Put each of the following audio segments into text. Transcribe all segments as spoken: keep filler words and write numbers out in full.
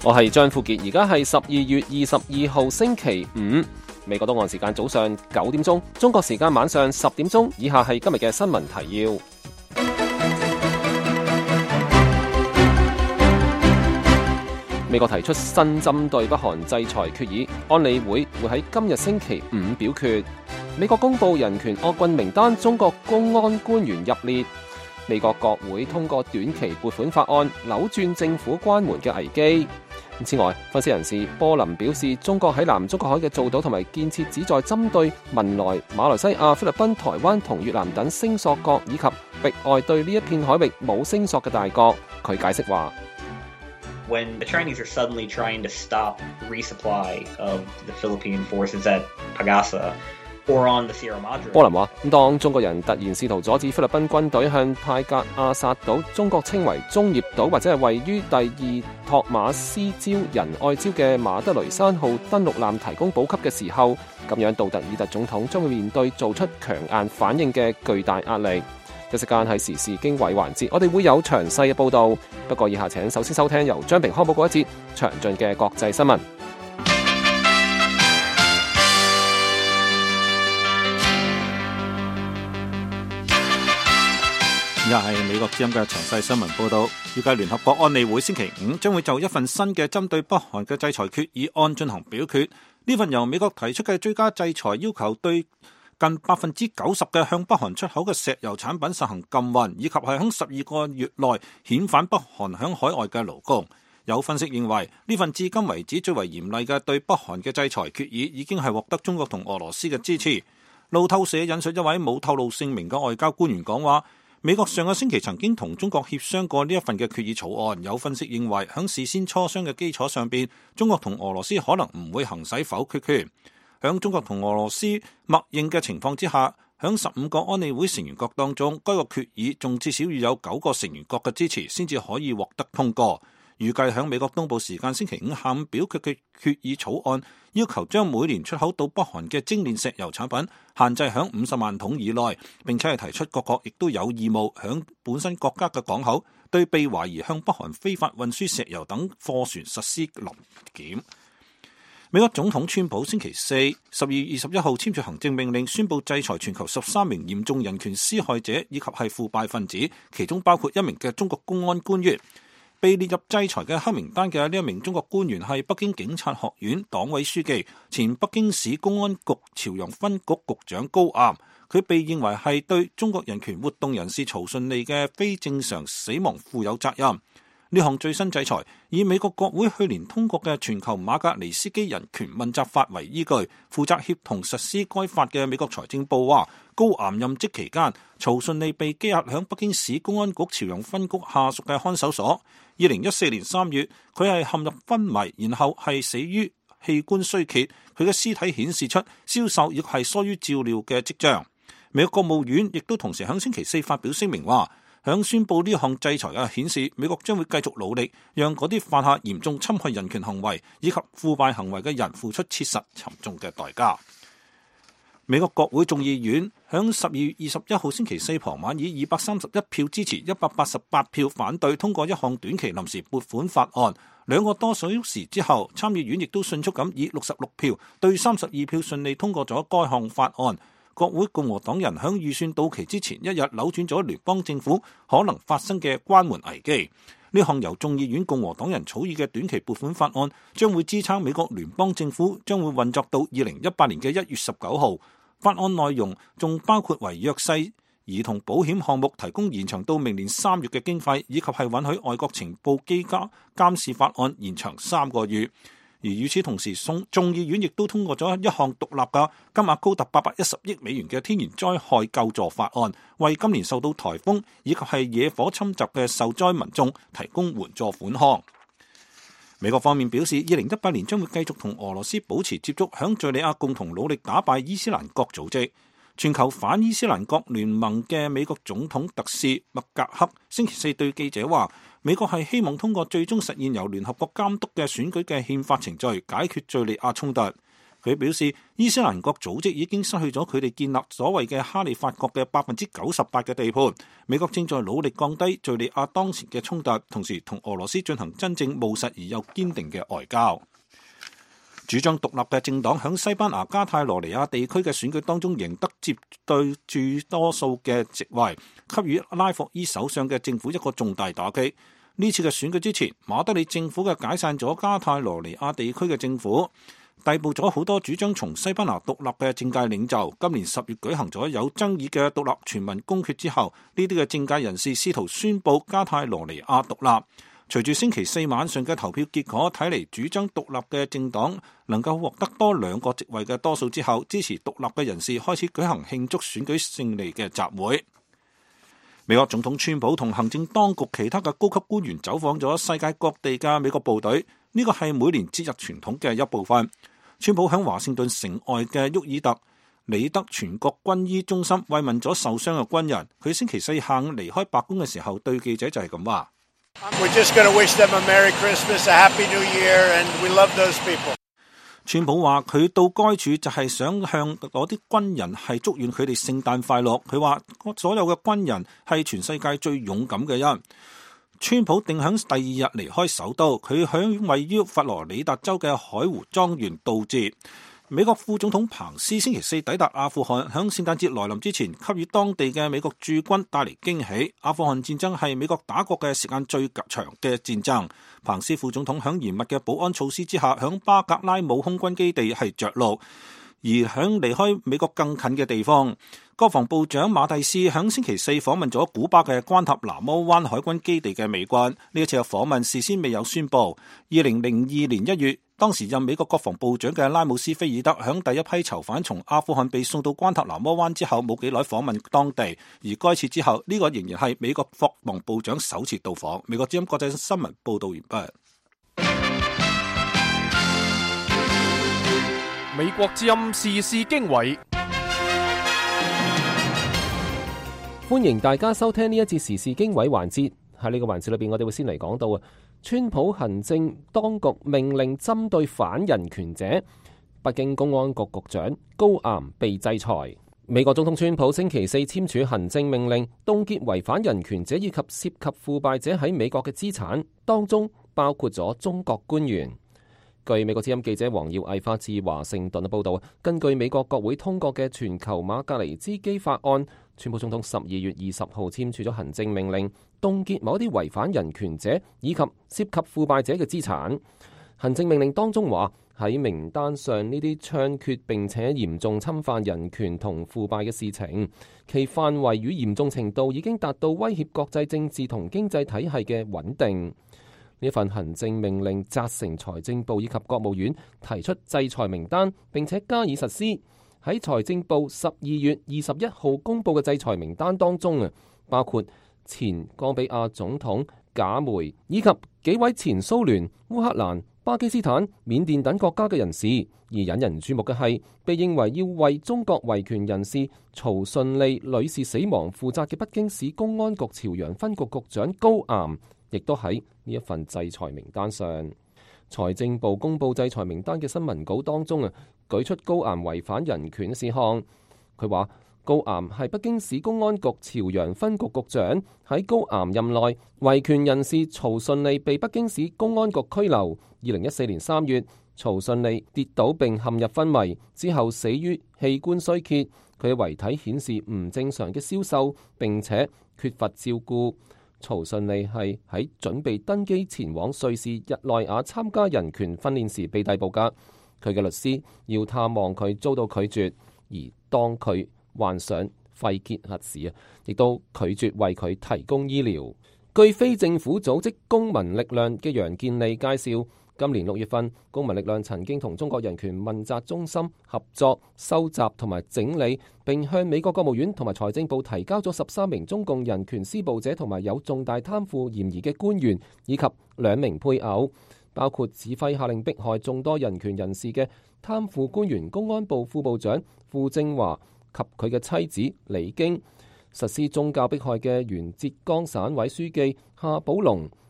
我係張富傑，而家係十二月二十二號星期五，美國東岸時間早上九點鐘，中國時間晚上十點鐘。以下係今日嘅新聞提要。美國提出新針對北韓制裁決議，安理會會喺今日星期五表決。美國公布人權惡棍名單，中國公安官員入列。美國國會通過短期撥款法案，扭轉政府關門嘅危機。此外，分析人士波林表示，中國喺南中國海嘅造島同埋建設旨在針對文萊、馬來西亞、菲律賓、台灣同越南等聲索國以及域外對呢一片海域冇聲索嘅大國。佢解釋話 ：When the Chinese are suddenly trying to stop resupply of the Philippine forces at Pagasa or on the Sierra Madre， 波林話：當中國人突然試圖阻止菲律賓軍隊向派格亞薩島（中國稱為中業島或者係位於第二托馬斯礁仁愛礁嘅馬德雷山號登陸艦提供補給嘅時候，咁樣杜特爾特總統將會面對做出強硬反應嘅巨大壓力。一時間係時事經緯環節，我哋會有詳細嘅報導。不過以下請首先收聽由張平康報告一節詳盡嘅國際新聞。 而家係美國之音嘅詳細新聞報導。預計聯合國安理會星期五將會就一份新嘅針對北韓嘅制裁決議案進行表決。呢份由美國提出嘅追加制裁要求對近百分之九十嘅向北韓出口嘅石油產品實行禁運，以及係喺十二個月內遣返北韓響海外嘅勞工。有分析認為，呢份至今為止最為嚴厲嘅對北韓嘅制裁決議已經係獲得中國同俄羅斯嘅支持。路透社引述一位冇透露姓名嘅外交官員講話，美國上個星期曾經同中國協商過呢一份嘅決議草案。有分析認為，喺事先磋商嘅基礎上邊，中國同俄羅斯可能唔會行使否決權。喺中國同俄羅斯默認嘅情況之下，喺十五個安理會成員國當中，該個決議仲至少要有九個成員國嘅支持先至可以獲得通過。預計喺美國東部時間星期五下午表決嘅決議草案，要求將每年出口到北韓嘅精煉石油產品限制喺五十萬桶以內，並且係提出各國亦都有義務喺本身國家嘅港口對被懷疑向北韓非法運輸石油等貨船實施臨檢。美國總統川普星期四十二月二十一號簽署行政命令，宣布制裁全球十三名嚴重人權施害者以及係腐敗分子，其中包括一名嘅中國公安官員。被列入制裁嘅黑名單嘅呢一名中國官員係北京警察學院黨委書記、前北京市公安局朝陽分局局長高岩。佢被認為係對中國人權活動人士曹順利嘅非正常死亡負有責任。呢項最新制裁以美國國會去年通過嘅全球馬格尼斯基人權問責法為依據，負責協同實施該法嘅美國財政部話，高岩任職期間，曹順利被羈押響北京市公安局朝陽分局下屬嘅看守所。二零一四年三月，佢係陷入昏迷，然後係死於器官衰竭。佢嘅屍體顯示出消瘦亦係疏於照料嘅跡象。美國國務院亦都同時響星期四發表聲明話，響宣布呢項制裁嘅顯示，美國將會繼續努力，讓嗰啲犯下嚴重侵害人權行為以及腐敗行為嘅人付出切實沉重嘅代價。美國國會眾議院響十二月二十一號星期四傍晚以二百三十一票支持、一百八十八票反對通過一項短期臨時撥款法案。兩個多小時之後，參議院亦都迅速咁以六十六票對三十二票順利通過咗該項法案。國會共和黨人響預算到期之前一日扭轉咗聯邦政府可能發生嘅關門危機。呢項由眾議院共和黨人草擬嘅短期撥款法案將會支撐美國聯邦政府將會運作到二零一八年嘅一月十九號。法案內容仲包括為弱勢兒童保險項目提供延長到明年三月嘅經費，以及係允許外國情報機構監視法案延長三個月。而與此同時，眾議院亦都通過咗一項獨立嘅金額高達八百一十億美元嘅天然災害救助法案，為今年受到颱風以及係野火侵襲嘅受災民眾提供援助款項。美國方面表示，二零一八年將會繼續同俄羅斯保持接觸，響敘利亞共同努力打敗伊斯蘭國組織。全球反伊斯蘭國聯盟嘅美國總統特使麥格克星期四對記者話，美國係希望通過最終實現由聯合國監督嘅選舉嘅憲法程序，解決敘利亞衝突。 佢表示，伊斯蘭國組織已經失去咗佢哋建立所謂嘅哈利法國嘅百分之九十八嘅地盤。美國正在努力降低敘利亞當前嘅衝突，同時同俄羅斯進行真正務實而又堅定嘅外交。主張獨立嘅政黨響西班牙加泰羅尼亞地區嘅選舉當中贏得絕對住多數嘅席位，給予拉霍伊首相嘅政府一個重大打擊。呢次嘅選舉之前，馬德里政府嘅解散咗加泰羅尼亞地區嘅政府，逮捕咗好多主張從西班牙獨立嘅政界領袖。今年十月舉行咗有爭議嘅獨立全民公決之後，呢啲嘅政界人士試圖宣佈加泰羅尼亞獨立。隨住星期四晚上嘅投票結果，睇嚟主張獨立嘅政黨能夠獲得多兩個席位嘅多數之後，支持獨立嘅人士開始舉行慶祝選舉勝利嘅集會。美國總統川普同行政當局其他嘅高級官員走訪咗世界各地嘅美國部隊，呢個係每年節日傳統嘅一部分。川普喺華盛頓城外嘅沃爾特里德全國軍醫中心慰問咗受傷嘅軍人。佢星期四下午離開白宮嘅時候，對記者就係咁話。 We're just going to wish them a Merry Christmas, a Happy New Year, and we love those people. 川普話佢到該處就係想向嗰啲軍人係祝願佢哋聖誕快樂。佢話所有嘅軍人係全世界最勇敢嘅人。川普定響第二日離開首都，佢響位於佛羅里達州嘅海湖莊園度節。美國副總統彭斯星期四抵達阿富汗，響聖誕節來臨之前，給予當地嘅美國駐軍帶嚟驚喜。阿富汗戰爭係美國打過嘅時間最長嘅戰爭。彭斯副總統響嚴密嘅保安措施之下，響巴格拉姆空軍基地係着陸，而響離開美國更近嘅地方，國防部長馬蒂斯響星期四訪問咗古巴嘅關塔那摩灣海軍基地嘅美軍。呢一次嘅訪問事先未有宣佈。二零零二年一月，當時任美國國防部長嘅拉姆斯菲爾德響第一批囚犯從阿富汗被送到關塔那摩灣之後，冇幾耐訪問當地。而該次之後，呢、這個仍然係美國國防部長首次到訪。美國之音國際新聞報道完畢。 美國之音時事經緯， 歡迎大家收聽呢一節時事經緯環節。喺呢個環節裏邊，我哋會先嚟講到啊，川普行政當局命令針對反人權者，北京公安局局長高岩被制裁。美國總統川普星期四簽署行政命令，凍結違反人權者以及涉及腐敗者喺美國嘅資產，當中包括咗中國官員。據美國之音記者黃耀毅發自華盛頓嘅報道，根據美國國會通過嘅全球馬格尼茲基法案，川普總統十二月二十號簽署咗行政命令，凍結某啲違反人權者以及涉及腐敗者嘅資產。行政命令當中話，喺名單上呢啲猖獗並且嚴重侵犯人權同腐敗嘅事情，其範圍與嚴重程度已經達到威脅國際政治同經濟體系嘅穩定。呢份行政命令責成財政部以及國務院提出制裁名單，並且加以實施。喺財政部十二月二十一號公布嘅制裁名單當中啊，包括前岡比亞總統賈梅以及幾位前蘇聯、烏克蘭、巴基斯坦、緬甸等國家嘅人士。而引人注目嘅係，被認為要為中國維權人士曹順利女士死亡負責嘅北京市公安局朝陽分局局長高岩，亦都喺呢一份制裁名單上。財政部公布制裁名單嘅新聞稿當中啊，舉出高岩違反人權事項。佢話高岩係北京市公安局朝陽分局局長，喺高岩任內，維權人士曹順利被北京市公安局拘留。二零一四年三月，曹順利跌倒並陷入昏迷，之後死於器官衰竭。佢嘅遺體顯示唔正常嘅消瘦，並且缺乏照顧。曹順利係喺準備登機前往瑞士日內瓦參加人權訓練時被逮捕㗎。佢嘅律師要探望佢遭到拒絕，而當佢患上肺結核時啊，亦都拒絕為佢提供醫療。據非政府組織公民力量嘅楊建利介紹，今年六月份，公民力量曾經同中國人權問責中心合作收集同埋整理，並向美國國務院同埋財政部提交咗十三名中共人權施暴者同埋有重大貪腐嫌疑嘅官員以及兩名配偶，包括指揮下令迫害眾多人權人士嘅貪腐官員公安部副部長傅政華及佢嘅妻子李京，實施宗教迫害嘅原浙江省委書記夏寶龍，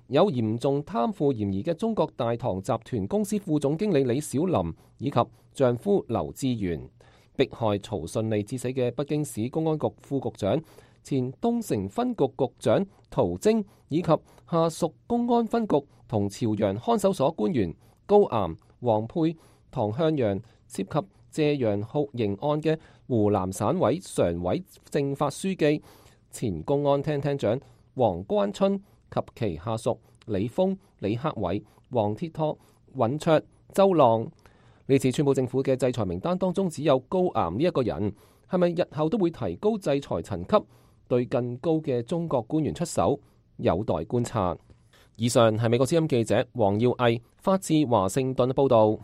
有嚴重貪腐嫌疑嘅中國大唐集團公司副總經理李小琳以及丈夫劉志元，迫害曹順利致死嘅北京市公安局副局長、前東城分局局長陶晶以及下屬公安分局同朝陽看守所官員高岩、黃佩、唐向陽，涉及謝陽酷刑案嘅湖南省委常委政法書記、前公安廳廳長黃關春及其下屬李峰、李克偉、黃鐵托、尹卓、周浪。呢次川普政府嘅制裁名單當中只有高岩呢一個人，係咪日後都會提高制裁層級，對更高嘅中國官員出手，有待觀察。以上係美國之音記者黃耀毅發自華盛頓報道。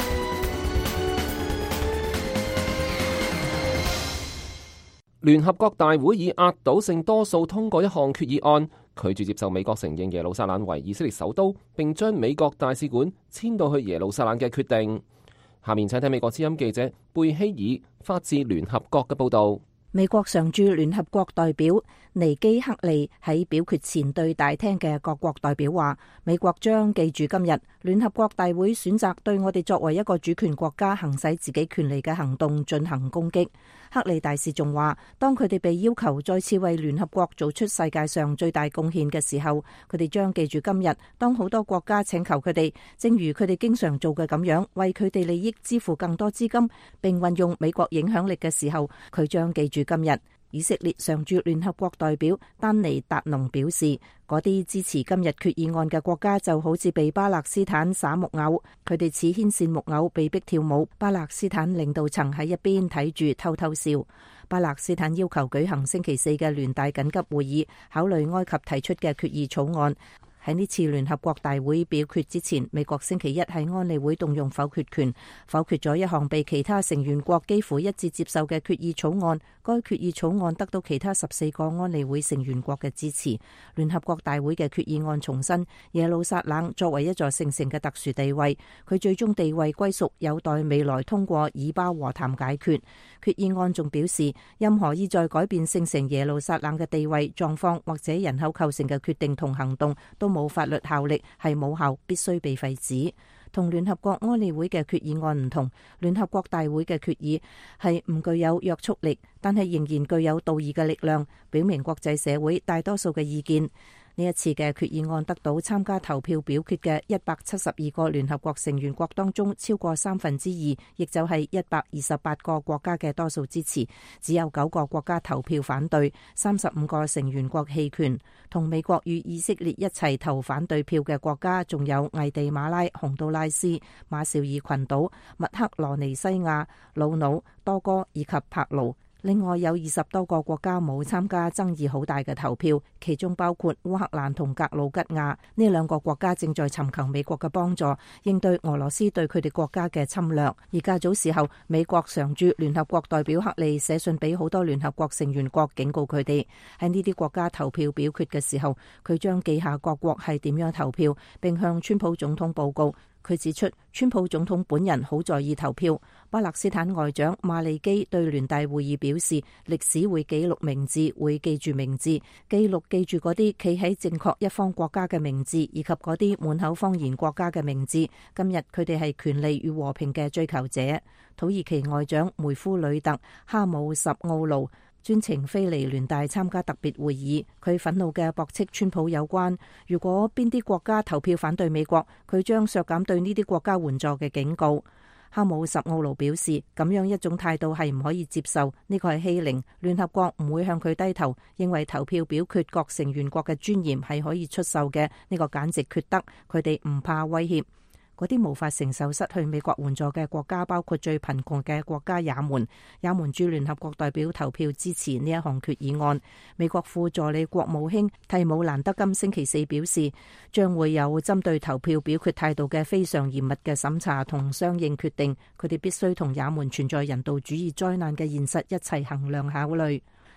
聯合國大會以壓倒性多數通過一項決議案，拒絕接受美國承認耶路撒冷為以色列首都，並將美國大使館遷到去耶路撒冷嘅決定。下面請睇美國之音記者貝希爾發自聯合國嘅報道。 美國常駐聯合國代表尼基克利喺表決前對大廳嘅各國代表話，美國將記住今日聯合國大會選擇對我哋作為一個主權國家行使自己權利嘅行動進行攻擊。克利大使仲話，當佢哋被要求再次為聯合國做出世界上最大貢獻嘅時候，佢哋將記住今日當好多國家請求佢哋，正如佢哋經常做嘅咁樣，為佢哋利益支付更多資金，並運用美國影響力嘅時候，佢將記住今日。以色列常駐聯合國代表丹尼達農表示，嗰啲支持今日決議案嘅國家就好似被巴勒斯坦耍木偶，佢哋似牽線木偶被逼跳舞，巴勒斯坦領導層喺一邊睇住偷偷笑。巴勒斯坦要求舉行星期四嘅聯大緊急會議，考慮埃及提出嘅決議草案。喺呢次聯合國大會表決之前，美國星期一喺安理會動用否決權，否決咗一項被其他成員國幾乎一致接受嘅決議草案。該決議草案得到其他十四個安理會成員國嘅支持。聯合國大會嘅決議案重申耶路撒冷作為一座聖城嘅特殊地位，佢最終地位歸屬有待未來通過以巴和談解決。決議案仲表示，任何意在改變聖城耶路撒冷嘅地位、狀況或者人口構成嘅決定同行動都冇法律效力，係無效，必須被廢止。同聯合國安理會嘅決議案唔同，聯合國大會嘅決議係唔具有約束力，但係仍然具有道義嘅力量，表明國際社會大多數嘅意見。呢一次嘅決議案得到參加投票表決嘅一百七十二個聯合國成員國當中超過三分之二，亦就係一百二十八個國家嘅多數支持，只有九個國家投票反對，三十五個成員國棄權。同美國與以色列一齊投反對票嘅國家仲有危地馬拉、洪都拉斯、馬紹爾群島、密克羅尼西亞、魯魯、多哥以及帕勞。另外有二十多個國家冇參加爭議好大嘅投票，其中包括烏克蘭同格魯吉亞。呢兩個國家正在尋求美國嘅幫助，應對俄羅斯對佢哋國家嘅侵略。而較早時候，美國常駐聯合國代表克利寫信俾好多聯合國成員國，警告佢哋喺呢啲國家投票表決嘅時候，佢將記下各國係點樣投票，並向川普總統報告。佢指出，川普總統本人好在意投票。巴勒斯坦外長馬利基對聯大會議表示，歷史會記錄名字，會記住名字，記錄記住嗰啲企喺正確一方國家嘅名字，以及嗰啲滿口謊言國家嘅名字。今日佢哋係權利與和平嘅追求者。土耳其外長梅夫呂特哈姆什奧盧專程飛嚟聯大參加特別會議，佢憤怒嘅駁斥川普有關，如果邊啲國家投票反對美國，佢將削減對呢啲國家援助嘅警告。哈姆什奧盧表示，咁樣一種態度係唔可以接受，呢個係欺凌，聯合國唔會向佢低頭，認為投票表決各成員國嘅尊嚴係可以出售嘅，呢個簡直缺德，佢哋唔怕威脅。嗰啲無法承受失去美國援助嘅國家，包括最貧窮嘅國家也門。也門駐聯合國代表投票支持呢一項決議案。美國副助理國務卿蒂姆蘭德今星期四表示，將會有針對投票表決態度嘅非常嚴密嘅審查同相應決定。佢哋必須同也門存在人道主義災難嘅現實一齊衡量考慮。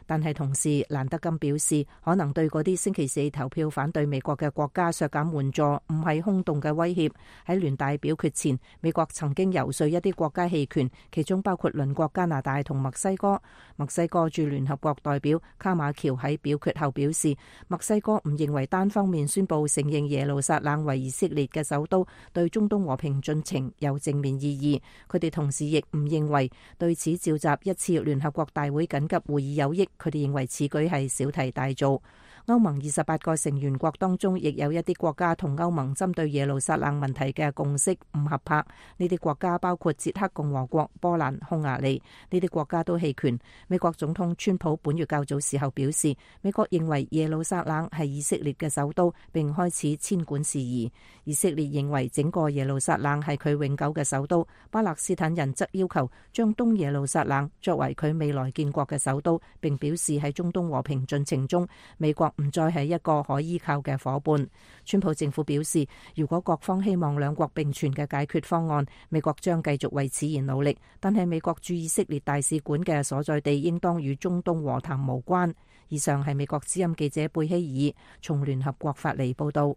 但係同時蘭德金表示，可能對嗰啲星期四投票反對美國嘅國家削減援助唔係空洞嘅威脅。喺聯大表決前，美國曾經游說一啲國家棄權，其中包括鄰國加拿大同墨西哥。墨西哥駐聯合國代表卡馬喬喺表決後表示，墨西哥唔認為單方面宣布承認耶路撒冷為以色列嘅首都對中東和平進程有正面意義。佢哋同時亦唔認為對此召集一次聯合國大會緊急會議有益。佢哋認為此舉係小題大做。歐盟二十八個成員國當中，亦有一啲國家同歐盟針對耶路撒冷問題嘅共識唔合拍。呢啲國家包括捷克共和國、波蘭、匈牙利，呢啲國家都棄權。美國總統川普本月較早時候表示，美國認為耶路撒冷係以色列嘅首都，並開始遷管事宜。以色列認為整個耶路撒冷係佢永久嘅首都。巴勒斯坦人則要求將東耶路撒冷作為佢未來建國嘅首都，並表示喺中東和平進程中，美國唔再係一個可依靠嘅夥伴。川普政府表示，如果各方希望兩國並存嘅解決方案，美國將繼續為此而努力。但係美國駐以色列大使館嘅所在地應當與中東和談無關。以上係美國之音記者貝希爾從聯合國發嚟報道。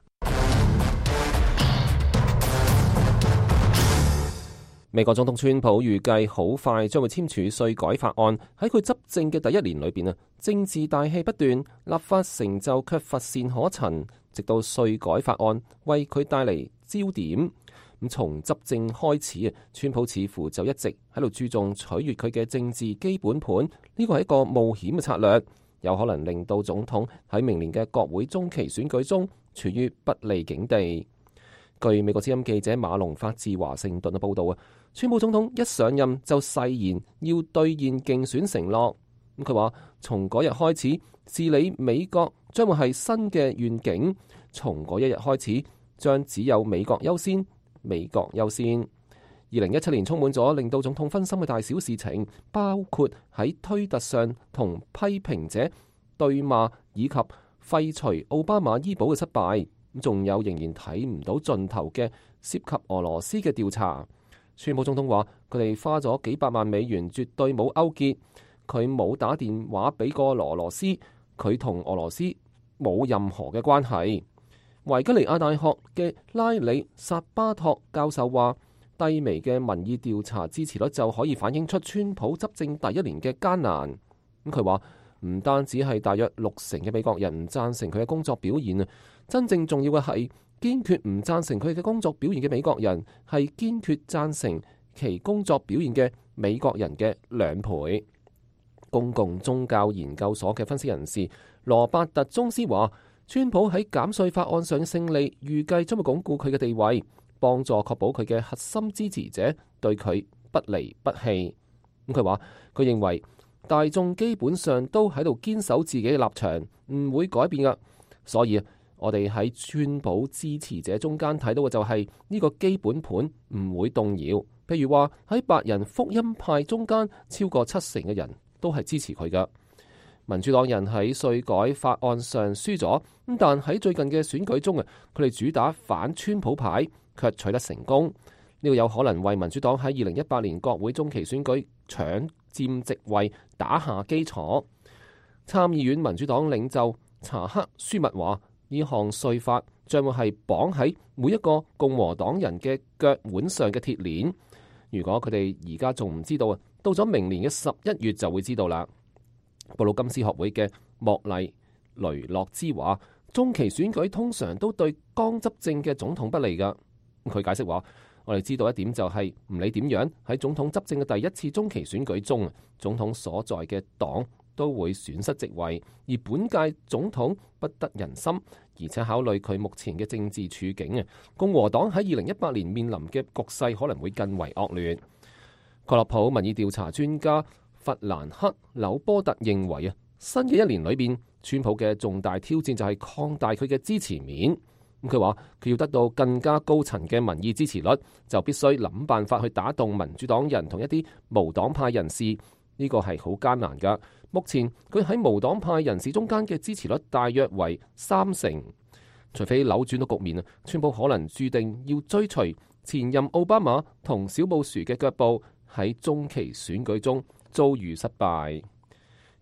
美國總統川普預計好快將會簽署稅改法案。喺佢執政嘅第一年裏邊啊，政治大戲不斷，立法成就卻乏善可陳，直到稅改法案為佢帶嚟焦點。咁從執政開始啊，川普似乎就一直喺度注重取悅佢嘅政治基本盤，呢個係一個冒險嘅策略，有可能令到總統喺明年嘅國會中期選舉中處於不利境地。據美國之音記者馬龍發自華盛頓嘅報道啊，川普總統一上任就誓言要兌現競選承諾。咁佢話從嗰日開始，治理美國將會係新嘅願景。從嗰一日開始，將只有美國優先，美國優先。二零一七年充滿咗令到總統分心嘅大小事情，包括喺推特上同批評者對罵，以及廢除奧巴馬醫保嘅失敗。仲有仍然睇唔到盡頭嘅涉及俄羅斯嘅調查。川普總統話佢哋花咗幾百萬美元，絕對冇勾結，佢冇打電話俾過俄羅斯，佢同俄羅斯冇任何嘅關係。維吉尼亞大學嘅拉里薩巴托教授話，低微嘅民意調查支持率就可以反映出川普執政第一年嘅艱難。咁佢話唔單止係大約六成嘅美國人唔贊成佢嘅工作表現啊，真正重要嘅係堅決唔贊成佢嘅工作表現嘅美國人係堅決贊成其工作表現嘅美國人嘅兩倍。公共宗教研究所嘅分析人士羅伯特宗斯話，川普喺減稅法案上嘅勝利預計將會鞏固佢嘅地位，幫助確保佢嘅核心支持者對佢不離不棄。咁佢話佢認為大眾基本上都喺度堅守自己嘅立場，唔會改變噶。所以我哋喺川普支持者中間睇到嘅就係呢個基本盤唔會動搖。譬如話喺白人福音派中間，超過七成嘅人都係支持佢噶。民主黨人喺稅改法案上輸咗，咁但喺最近嘅選舉中啊，佢哋主打反川普牌，卻取得成功。呢個有可能為民主黨喺二零一八年國會中期選舉搶佔席位打下基礎。參議院民主黨領袖查克舒密話，呢項稅法將會係綁喺每一個共和黨人嘅腳腕上嘅鐵鏈。如果佢哋而家仲唔知道啊，到咗明年嘅十一月就會知道啦。布魯金斯學會嘅莫麗雷諾茲話，中期選舉通常都對剛執政嘅總統不利噶。佢解釋話，我哋知道一點就係唔理點樣喺總統執政嘅第一次中期選舉中，總統所在嘅黨都會損失席位，而本屆總統不得人心，而且考慮佢目前嘅政治處境啊，共和黨喺二零一八年面臨嘅局勢可能會更為惡劣。蓋洛普民意調查專家弗蘭克紐波特認為啊，新嘅一年裏邊，川普嘅重大挑戰就係擴大佢嘅支持面。咁佢話佢要得到更加高層嘅民意支持率，就必須諗辦法去打動民主黨人同一啲無黨派人士。呢個係好艱難噶。目前佢喺無黨派人士中間嘅支持率大約為三成。除非扭轉到局面啊，川普可能注定要追隨前任奧巴馬同小布殊嘅腳步，喺中期選舉中遭遇失敗。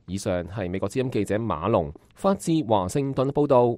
以上係美國之音記者馬龍發自華盛頓報道。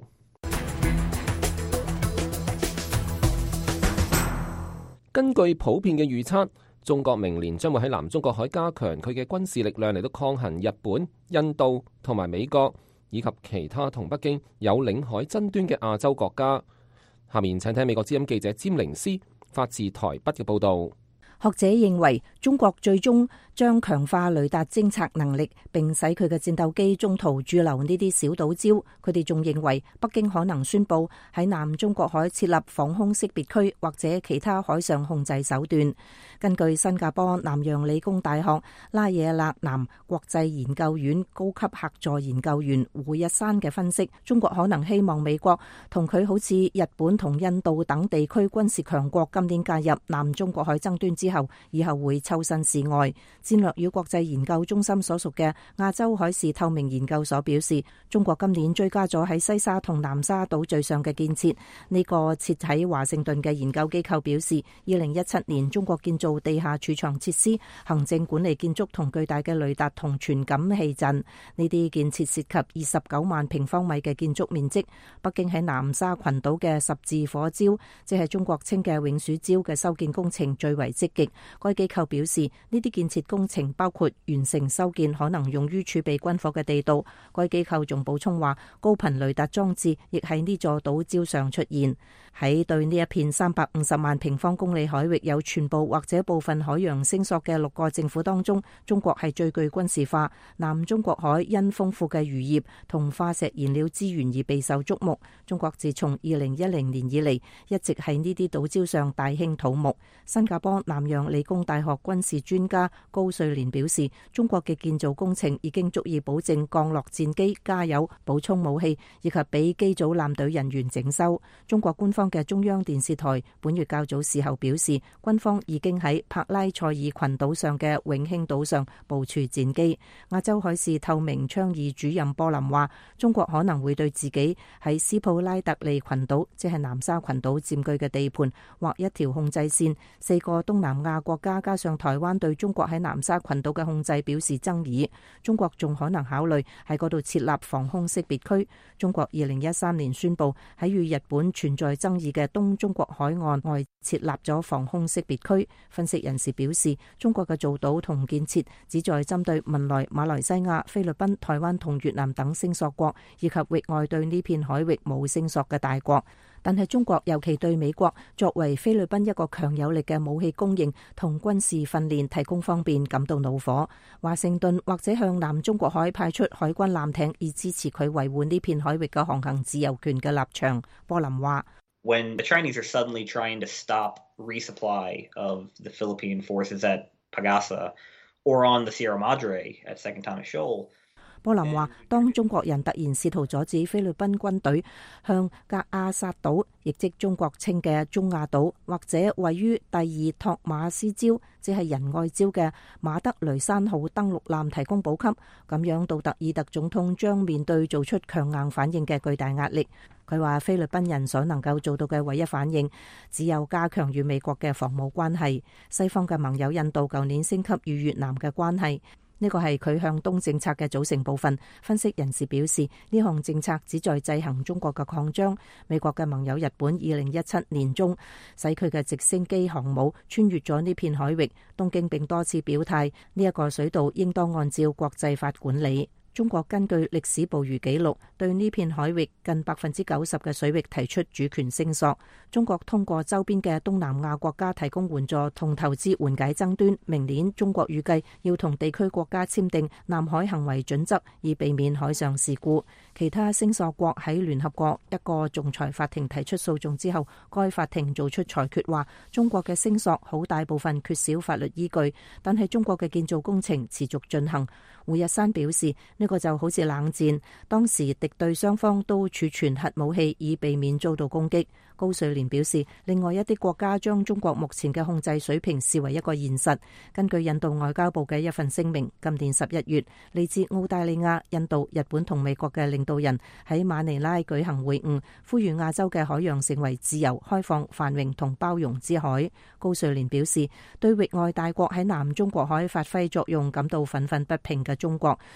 根據普遍嘅預測，中國明年將會喺南中國海加強佢嘅軍事力量嚟到抗衡日本、印度同埋美國以及其他同北京有領海爭端嘅亞洲國家。下面請聽美國之音記者詹寧斯發自台北嘅報導。 學者認為，中國最終將強化雷達偵察能力，並使佢嘅戰鬥機中途駐留呢啲小島礁。佢哋仲認為，北京可能宣布喺南中國海設立防空識別區或者其他海上控制手段。根據新加坡南洋理工大學拉惹勒南國際研究院高級客座研究員胡日山嘅分析，中國可能希望美國同佢好似日本同印度等地區軍事強國今年介入南中國海爭端之後，以後會抽身事外。戰略與國際研究中心所屬嘅亞洲海事透明研究所表示，中國今年追加咗喺西沙同南沙島嶼上嘅建設。呢、這個設喺華盛頓嘅研究機構表示，二零一七年中國建造地下儲藏設施、行政管理建築同巨大嘅雷達同傳感器陣。呢啲建設涉及二十九萬平方米嘅建築面積。北京喺南沙群島嘅十字火礁，即係中國稱嘅永暑礁嘅修建工程最為積極。該機構表示，呢啲建設工程包括完成修建可能用於儲備軍火嘅地道。該機構仲補充話，高頻雷達裝置亦喺呢座島礁上出現。喺對呢一片三百五十萬平方公里海域有全部或者部分海洋聲索嘅六個政府當中，中國係最具軍事化。南中國海因豐富嘅漁業同化石燃料資源而備受矚目。中國自從二零一零年以嚟，一直喺呢啲島礁上大興土木。新加坡南洋理工大學軍事專家高瑞蓮表示，中國嘅建造工程已經足以保證降落戰機、加油、補充武器以及俾機組艦隊人員整修。中國官方嘅中央電視台本月較早時候表示，軍方已經喺帕拉塞爾群島上嘅永興島上部署戰機。亞洲海事透明倡議主任波林話，中國可能會對自己喺斯普拉特利群島，即係南沙群島佔據嘅地盤劃一條控制線。四個東南亞國家加上台灣對中國喺南沙群島嘅控制表示爭議。中國仲可能考慮喺嗰度設立防空識別區。中國二零一三年宣布喺與日本存在爭議嘅東中國海岸外設立咗防空識別區。分析人士表示，中國嘅造島同建設旨在針對文萊、馬來西亞、菲律賓、台灣同越南等聲索國，以及域外對呢片海域冇聲索嘅大國。但係中國尤其對美國作為菲律賓一個強有力嘅武器供應同軍事訓練提供方便感到惱火。華盛頓或者向南中國海派出海軍艦艇，以支持佢維護呢片海域嘅航行自由權嘅立場。波林話 ：When the Chinese are suddenly trying to stop resupply of the Philippine forces at Pagasa or on the Sierra Madre at Second Thomas Shoal。 波林話，當中國人突然試圖阻止菲律賓軍隊向格亞薩島，亦即中國稱嘅中亞島，或者位於第二托馬斯礁，即係仁愛礁嘅馬德雷山號登陸艦提供補給，咁樣杜特爾特總統將面對做出強硬反應嘅巨大壓力。佢話菲律賓人所能夠做到嘅唯一反應，只有加強與美國嘅防務關係。西方嘅盟友印度舊年升級與越南嘅關係。呢個係佢向東政策嘅組成部分。分析人士表示，呢項政策旨在制衡中國嘅擴張。美國嘅盟友日本二零一七年中使佢嘅直升機航母穿越咗呢片海域。東京並多次表態，呢一個水道應當按照國際法管理。中國根據歷史捕魚記錄，對呢片海域近百分之九十嘅水域提出主權聲索。中國通過周邊嘅東南亞國家提供援助同投資緩解爭端。明年中國預計要同地區國家簽訂南海行為準則，以避免海上事故。其他聲索國喺聯合國一個仲裁法庭提出訴訟之後，該法庭做出裁決話，中國嘅聲索好大部分缺少法律依據，但係中國嘅建造工程持續進行。胡日山表示，呢個就好似冷戰，當時敵對雙方都儲存核武器以避免遭到攻擊。高瑞蓮表示，另外一啲國家將中國目前嘅控制水平視為一個現實。根據印度外交部嘅一份聲明，今年十一月，嚟自澳大利亞、印度、日本同美國嘅領導人喺馬尼拉舉行會晤，呼籲亞洲嘅海洋成為自由、開放、繁榮同包容之海。高瑞蓮表示，對域外大國喺南中國海發揮作用感到憤憤不平嘅中國，將域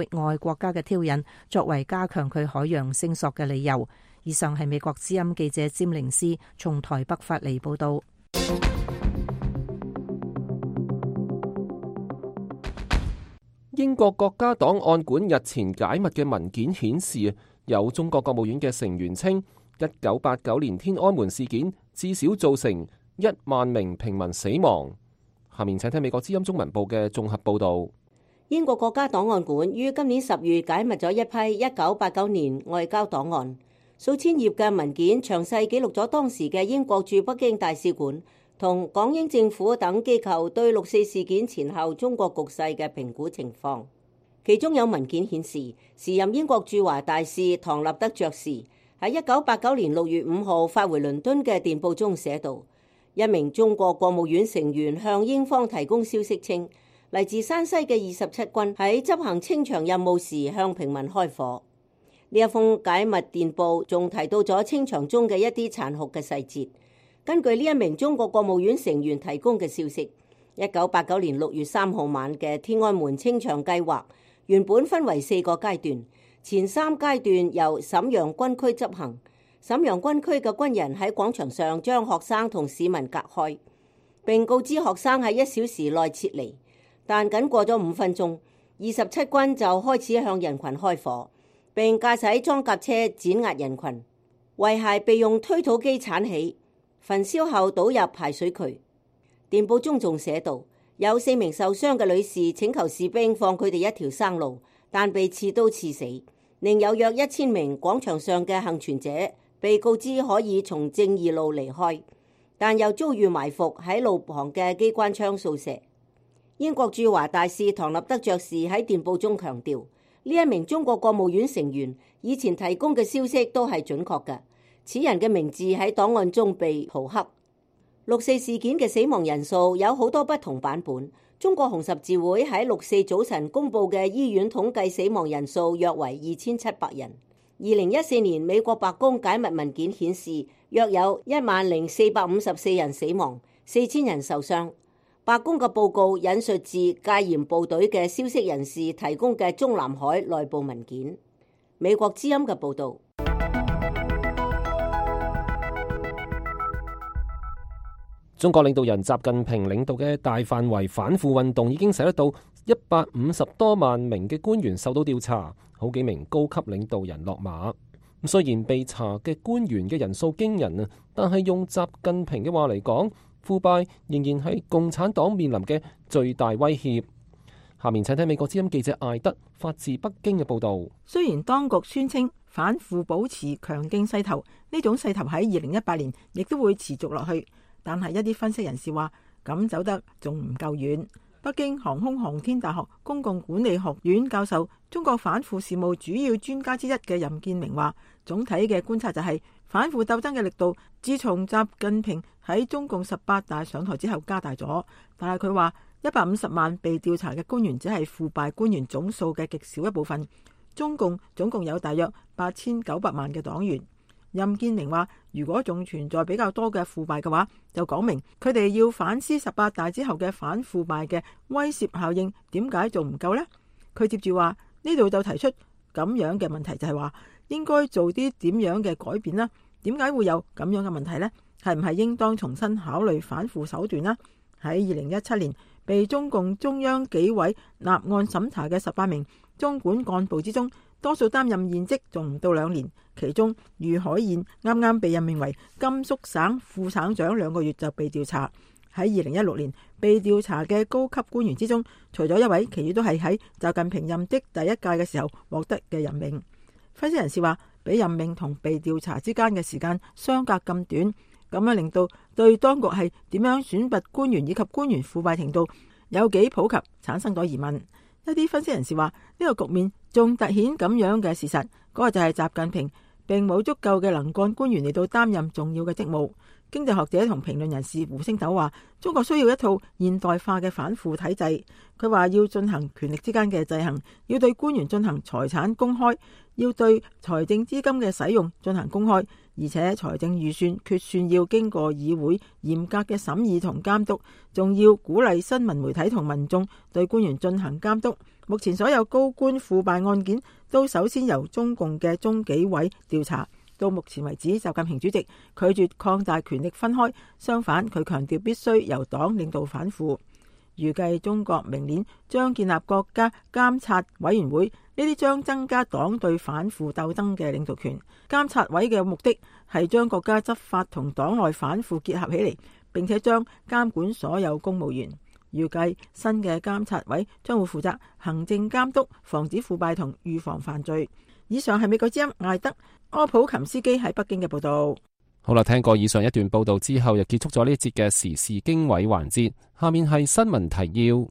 外國家嘅挑釁，作為加強佢海洋聲索嘅理由。以上係美國之音記者詹寧斯從台北發嚟報道。 英國國家檔案館日前解密嘅文件顯示，有中國國務院嘅成員稱，一九八九年天安門事件至少造成一萬名平民死亡。下面請聽美國之音中文部嘅綜合報道。 英國國家檔案館於今年十月解密咗一批一九八九年外交檔案，數千頁嘅文件詳細記錄咗當時嘅英國駐北京大使館同港英政府等機構對六四事件前後中國局勢嘅評估情況。其中有文件顯示，時任英國駐華大使唐納德爵士喺一九八九年六月五號發回倫敦嘅電報中寫道，一名中國國務院成員向英方提供消息稱，嚟自山西嘅二十七軍喺執行清場任務時向平民開火。呢一封解密電報仲提到咗清場中嘅一啲殘酷嘅細節。根據呢一名中國國務院成員提供嘅消息，一九八九年六月三號晚嘅天安門清場計劃原本分為四個階段，前三階段由瀋陽軍區執行。瀋陽軍區嘅軍人喺廣場上將學生同市民隔開，並告知學生喺一小時內撤離。但僅過咗五分鐘，二十七軍就開始向人群開火，並駕駛裝甲車碾壓人群，遺骸被用推土機鏟起，焚燒後倒入排水渠。電報中仲寫道，有四名受傷嘅女士請求士兵放佢哋一條生路，但被刺刀刺死。另有約一千名廣場上嘅幸存者被告知可以從正義路離開，但又遭遇埋伏喺路旁嘅機關槍掃射。英國駐華大使唐納德爵士喺電報中強調，呢一名中國國務院成員以前提供嘅消息都係準確嘅，此人嘅名字喺檔案中被塗黑。六四事件嘅死亡人數有好多不同版本。中國紅十字會喺六四早晨公布嘅醫院統計死亡人數約為二千七百人。二零一四年美國白宮解密文件顯示，約有一萬零四百五十四人死亡，四千人受傷。白宮嘅報告引述自戒嚴部隊嘅消息人士提供嘅中南海內部文件。美國之音嘅報導。 中國領導人習近平領導嘅大範圍反腐運動已經使得到一百五十多萬名嘅官員受到調查，好幾名高級領導人落馬。雖然被查嘅官員嘅人數驚人啊，但係用習近平嘅話嚟講，腐敗仍然係共產黨面臨嘅最大威脅。下面請睇美國之音記者艾德發自北京嘅報導。 雖然當局宣稱反腐保持強勁勢頭，呢種勢頭喺二零一八年亦都會持續落去。但係一啲分析人士話，咁走得仲唔夠遠。北京航空航天大學公共管理學院教授、中國反腐事務主要專家之一嘅任建明話，總體嘅觀察就係、是、反腐鬥爭嘅力度，自從習近平喺中共十八大上台之後加大咗。但係佢話，一百五十萬被調查嘅官員只係腐敗官員總數嘅極少一部分。中共總共有大約八千九百萬嘅黨員。任建明話，如果仲存在比較多嘅腐敗嘅話，就講明佢哋要反思十八大之後嘅反腐敗嘅威懾效應點解仲唔夠呢？佢接住話，呢度就提出咁樣嘅問題，就係話應該做啲點樣嘅改變啦？點解會有咁樣嘅問題呢？係唔係應當重新考慮反腐手段呢？喺二零一七年被中共中央紀委立案審查嘅十八名中管幹部之中，多數擔任現職仲唔到兩年，其中俞海燕啱啱被任命為甘肅省副省長，兩個月就被調查。喺二零一六年被調查嘅高級官員之中，除咗一位，其餘都係喺習近平任職第一屆嘅時候獲得嘅任命。分析人士話，俾任命同被調查之間嘅時間相隔咁短，咁樣令到對當局係點樣選拔官員以及官員腐敗程度有幾普及產生咗疑問。一啲分析人士話，呢個局面仲凸顯咁樣嘅事實，嗰個就係習近平並冇足夠嘅能幹官員嚟到擔任重要嘅職務。經濟學者同評論人士胡星斗話，中國需要一套現代化嘅反腐體制。佢話要進行權力之間嘅制衡，要對官員進行財產公開，要對財政資金嘅使用進行公開，而且財政預算決算要經過議會嚴格嘅審議同監督，仲要鼓勵新聞媒體同民眾對官員進行監督， 目前所有高官腐敗案件都首先由中共嘅中紀委調查。到目前為止，習近平主席拒絕擴大權力分開，相反佢強調必須由黨領導反腐。預計中國明年將建立國家監察委員會，呢啲將增加黨對反腐鬥爭嘅領導權。監察委嘅目的係將國家執法同黨內反腐結合起嚟，並且將監管所有公務員。預計新嘅監察委將會負責行政監督、防止腐敗同預防犯罪。以上係美國之音艾德柯普琴斯基喺北京嘅報道。 好啦，聽過以上一段報道之後，又結束咗呢一節嘅時事經緯環節。下面係新聞提要。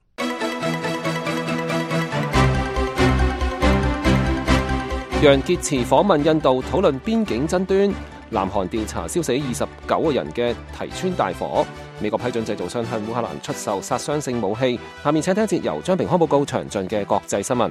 楊潔篪訪問印度討論邊境爭端。南韓調查燒死二十九個人嘅提川大火。美國批准製造商向烏克蘭出售殺傷性武器。下面請聽一節由張平康報告詳盡嘅國際新聞。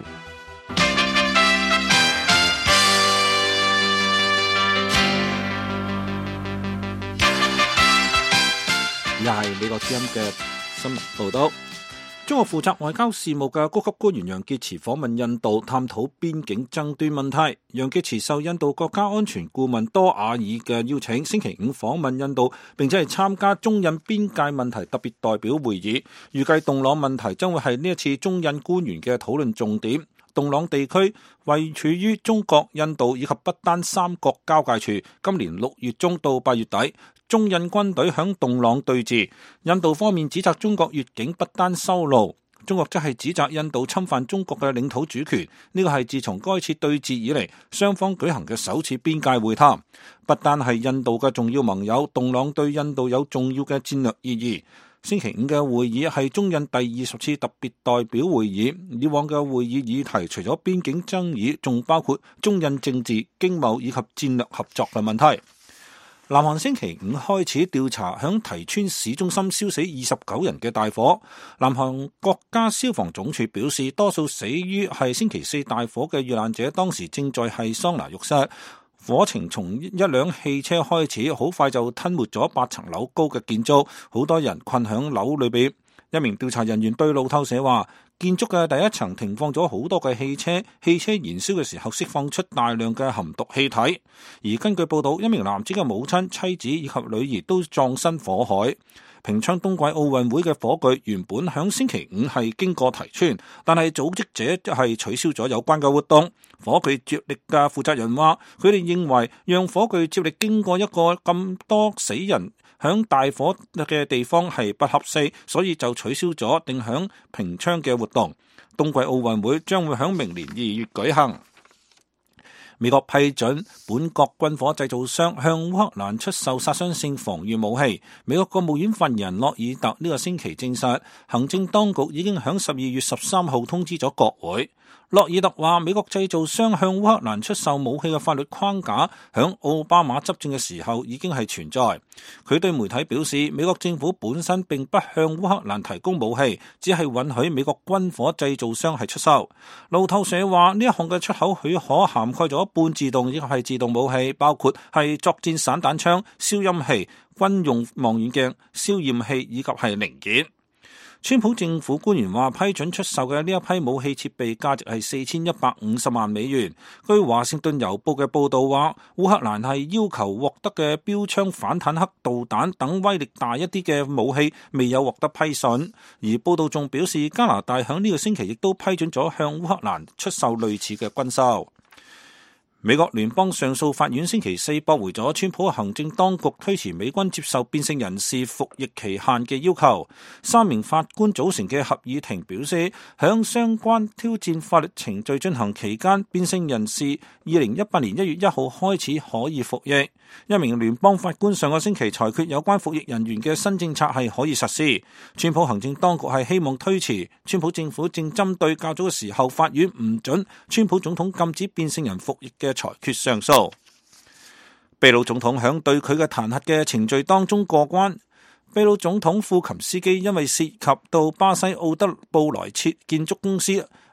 又係美國之音嘅新聞報道。中國負責外交事務嘅高級官員楊潔篪訪問印度，探討邊境爭端問題。楊潔篪受印度國家安全顧問多瓦爾嘅邀請，星期五訪問印度，並且係參加中印邊界問題特別代表會議。預計洞朗問題將會係呢一次中印官員嘅討論重點。洞朗地區位處於中國、印度以及不丹三國交界處，今年六月中到八月底，中印軍隊響洞朗對峙，印度方面指責中國越境不丹修路，中國則係指責印度侵犯中國嘅領土主權。呢個係自從該次對峙以嚟，雙方舉行嘅首次邊界會談。不丹係印度嘅重要盟友，洞朗對印度有重要嘅戰略意義。星期五嘅會議係中印第二十次特別代表會議，以往嘅會議議題除咗邊境爭議，仲包括中印政治、經貿以及戰略合作嘅問題。南韓星期五開始調查響提川市中心燒死二十九人嘅大火。南韓國家消防總署表示，多數死於係星期四大火嘅遇難者，當時正在係桑拿浴室。火情從一輛汽車開始，好快就吞沒咗八層樓高嘅建築，好多人困響樓裏邊。一名調查人員對路透社話，建築嘅第一層停放咗好多嘅汽車，汽車燃燒嘅時候釋放出大量嘅含毒氣體。而根據報道，一名男子嘅母親、妻子以及女兒都葬身火海。平昌冬季奧運會嘅火炬原本響星期五係經過提川，但係組織者係取消咗有關嘅活動。火炬接力嘅負責人話，佢哋認為讓火炬接力經過一個咁多死人響大火嘅地方係不合適，所以就取消咗定響平昌嘅活動。冬季奧運會將會響明年二月舉行。美國批准本國軍火製造商向烏克蘭出售殺傷性防禦武器。美國國務院發言人洛爾特呢個星期證實，行政當局已經響十二月十三號通知咗國會。洛爾特話，美國製造商向烏克蘭出售武器嘅法律框架響奧巴馬執政嘅時候已經係存在。佢對媒體表示，美國政府本身並不向烏克蘭提供武器，只係允許美國軍火製造商係出售。路透社話，呢一項嘅出口許可涵蓋咗半自動以及係自動武器，包括係作戰散彈槍、消音器、軍用望遠鏡、消焰器以及係零件。川普政府官員話，批准出售嘅呢一批武器設備價值係四千一百五十萬美元。據華盛頓郵報嘅報道話，烏克蘭係要求獲得嘅標槍反坦克導彈等威力大一啲嘅武器未有獲得批准。而報道仲表示，加拿大響呢個星期亦都批准咗向烏克蘭出售類似嘅軍售。美國聯邦上訴法院星期四駁回咗川普行政當局推遲美軍接受變性人士服役期限嘅要求。三名法官組成嘅合議庭表示，響相關挑戰法律程序進行期間，變性人士二零一八年一月一號開始可以服役。一名聯邦法官上個星期裁決有關服役人員嘅新政策係可以實施。川普行政當局係希望推遲。川普政府正針對較早嘅時候法院唔准川普總統禁止變性人服役嘅裁決上訴。秘魯總統響對佢嘅彈劾嘅程序當中過關。秘魯總統庫琴斯基因為涉及到巴西奧德布萊切建築公司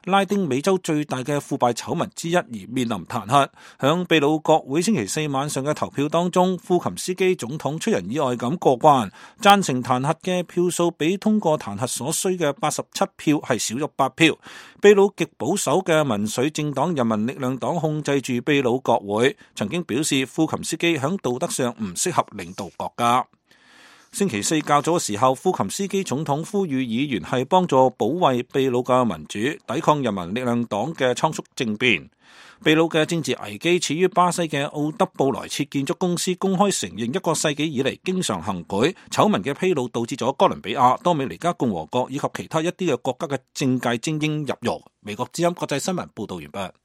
拉丁美洲最大嘅腐敗醜聞之一而面臨彈劾。響秘魯國會星期四晚上嘅投票當中，庫琴斯基總統出人意外咁過關，贊成彈劾嘅票數比通過彈劾所需嘅八十七票係少咗八票。秘魯極保守嘅民粹政黨人民力量黨控制住秘魯國會，曾經表示庫琴斯基響道德上唔適合領導國家。星期四較早嘅時候，庫琴斯基總統呼籲議員係幫助保衛秘魯嘅民主，抵抗人民力量黨嘅倉促政變。秘魯嘅政治危機始於巴西嘅奧德布萊切建築公司公開承認一個世紀以嚟經常行賄醜聞嘅披露，導致咗哥倫比亞、多美尼加共和國以及其他一啲嘅國家嘅政界精英入獄。美國之音國際新聞報道完畢。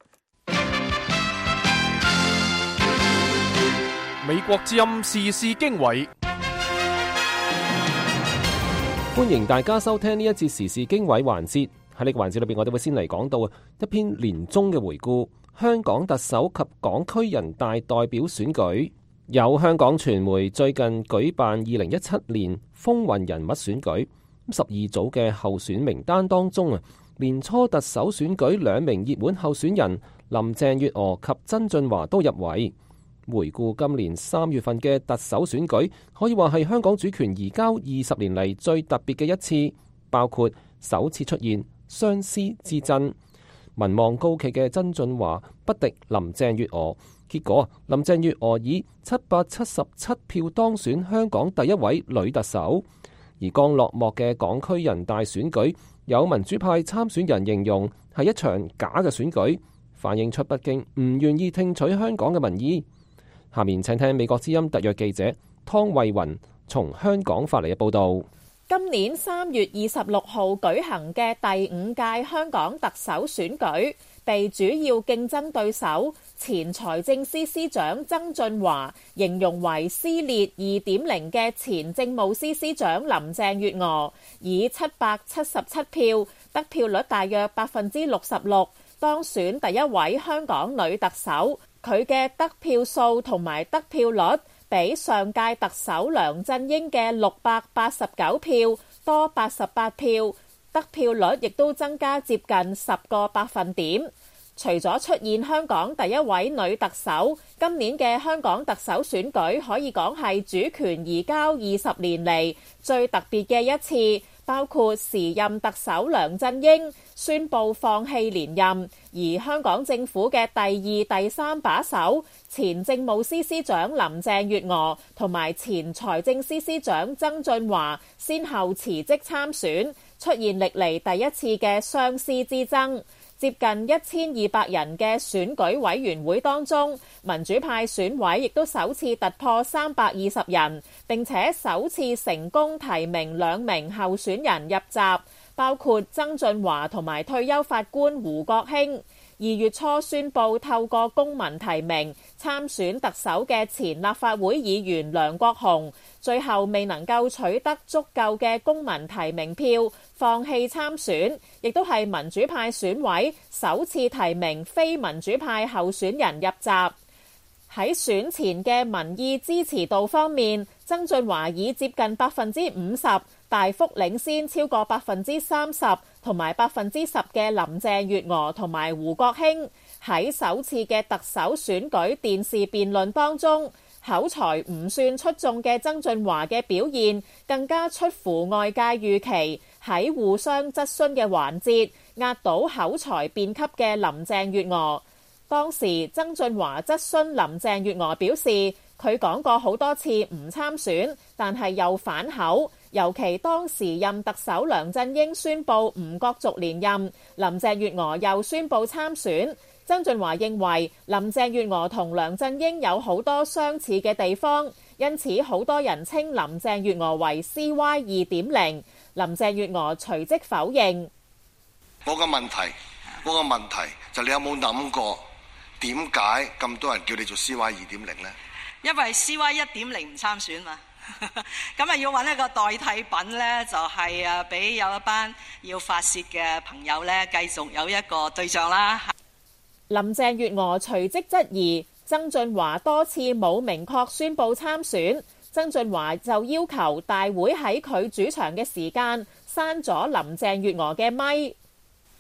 美國之音時事經緯， 歡迎大家收聽呢一節時事經緯環節。喺呢個環節裏邊，我哋會先嚟講到一篇年終嘅回顧，香港特首及港區人大代表選舉。有香港傳媒最近舉辦二零一七年風雲人物選舉，十二組嘅候選名單當中啊，年初特首選舉兩名熱門候選人林鄭月娥及曾俊華都入圍。回顧今年三月份嘅特首選舉，可以話係香港主權移交二十年嚟最特別嘅一次，包括首次出現相思之爭，民望高企嘅曾俊華不敵林鄭月娥，結果林鄭月娥以七百七十七票當選香港第一位女特首。而剛落幕嘅港區人大選舉，有民主派參選人形容係一場假嘅選舉，反映出北京唔願意聽取香港嘅民意。下面請聽美國之音特約記者湯慧雲從香港發嚟嘅報道。 今年三月二十六號舉行嘅第五屆香港特首選舉，被主要競爭對手前財政司司長曾俊華形容為撕裂二點零嘅前政務司司長林鄭月娥，以七百七十七票得票率大約百分之六十六當選第一位香港女特首。佢嘅得票數同埋得票率比上屆特首梁振英嘅六百八十九票多八十八票，得票率亦都增加接近十個百分點。除咗出現香港第一位女特首，今年嘅香港特首選舉可以講係主權移交二十年嚟最特別嘅一次。包括時任特首梁振英宣布放棄連任，而香港政府嘅第二、第三把手前政務司司長林鄭月娥同埋前財政司司長曾俊華先後辭職參選，出現歷嚟第一次嘅相思之爭。接近一千二百人嘅選舉委員會當中，民主派選委亦都首次突破三百二十人，並且首次成功提名兩名候選人入閘，包括曾俊華同埋退休法官胡國興。二月初宣布透過公民提名參選特首嘅前立法會議員梁國雄，最後未能夠取得足夠嘅公民提名票，放棄參選，亦都係民主派選委首次提名非民主派候選人入閘。喺選前嘅民意支持度方面，曾俊華以接近百分之五十大幅領先超過百分之三十同埋百分之十嘅林鄭月娥同埋胡國興。喺首次嘅特首選舉電視辯論當中，口才唔算出眾嘅曾俊華嘅表現更加出乎外界預期，喺互相質詢嘅環節壓倒口才辯級嘅林鄭月娥。當時曾俊華質詢林鄭月娥表示，佢講過好多次唔參選，但係又反口，尤其當時任特首梁振英宣布唔角逐連任，林鄭月娥又宣布參選。曾俊華認為林鄭月娥同梁振英有好多相似嘅地方，因此好多人稱林鄭月娥為 C Y 二點零。林鄭月娥隨即否認。 我個問題，我個問題就你有冇諗過點解咁多人叫你做 C Y 二點零呢？ 因為 C Y 一點零唔參選嘛，咁啊要揾一個代替品呢，就係啊俾有一班要發泄嘅朋友呢，繼續有一個對象啦。 林鄭月娥隨即質疑曾俊華多次冇明確宣布參選，曾俊華就要求大會喺佢主場嘅時間刪咗林鄭月娥嘅咪。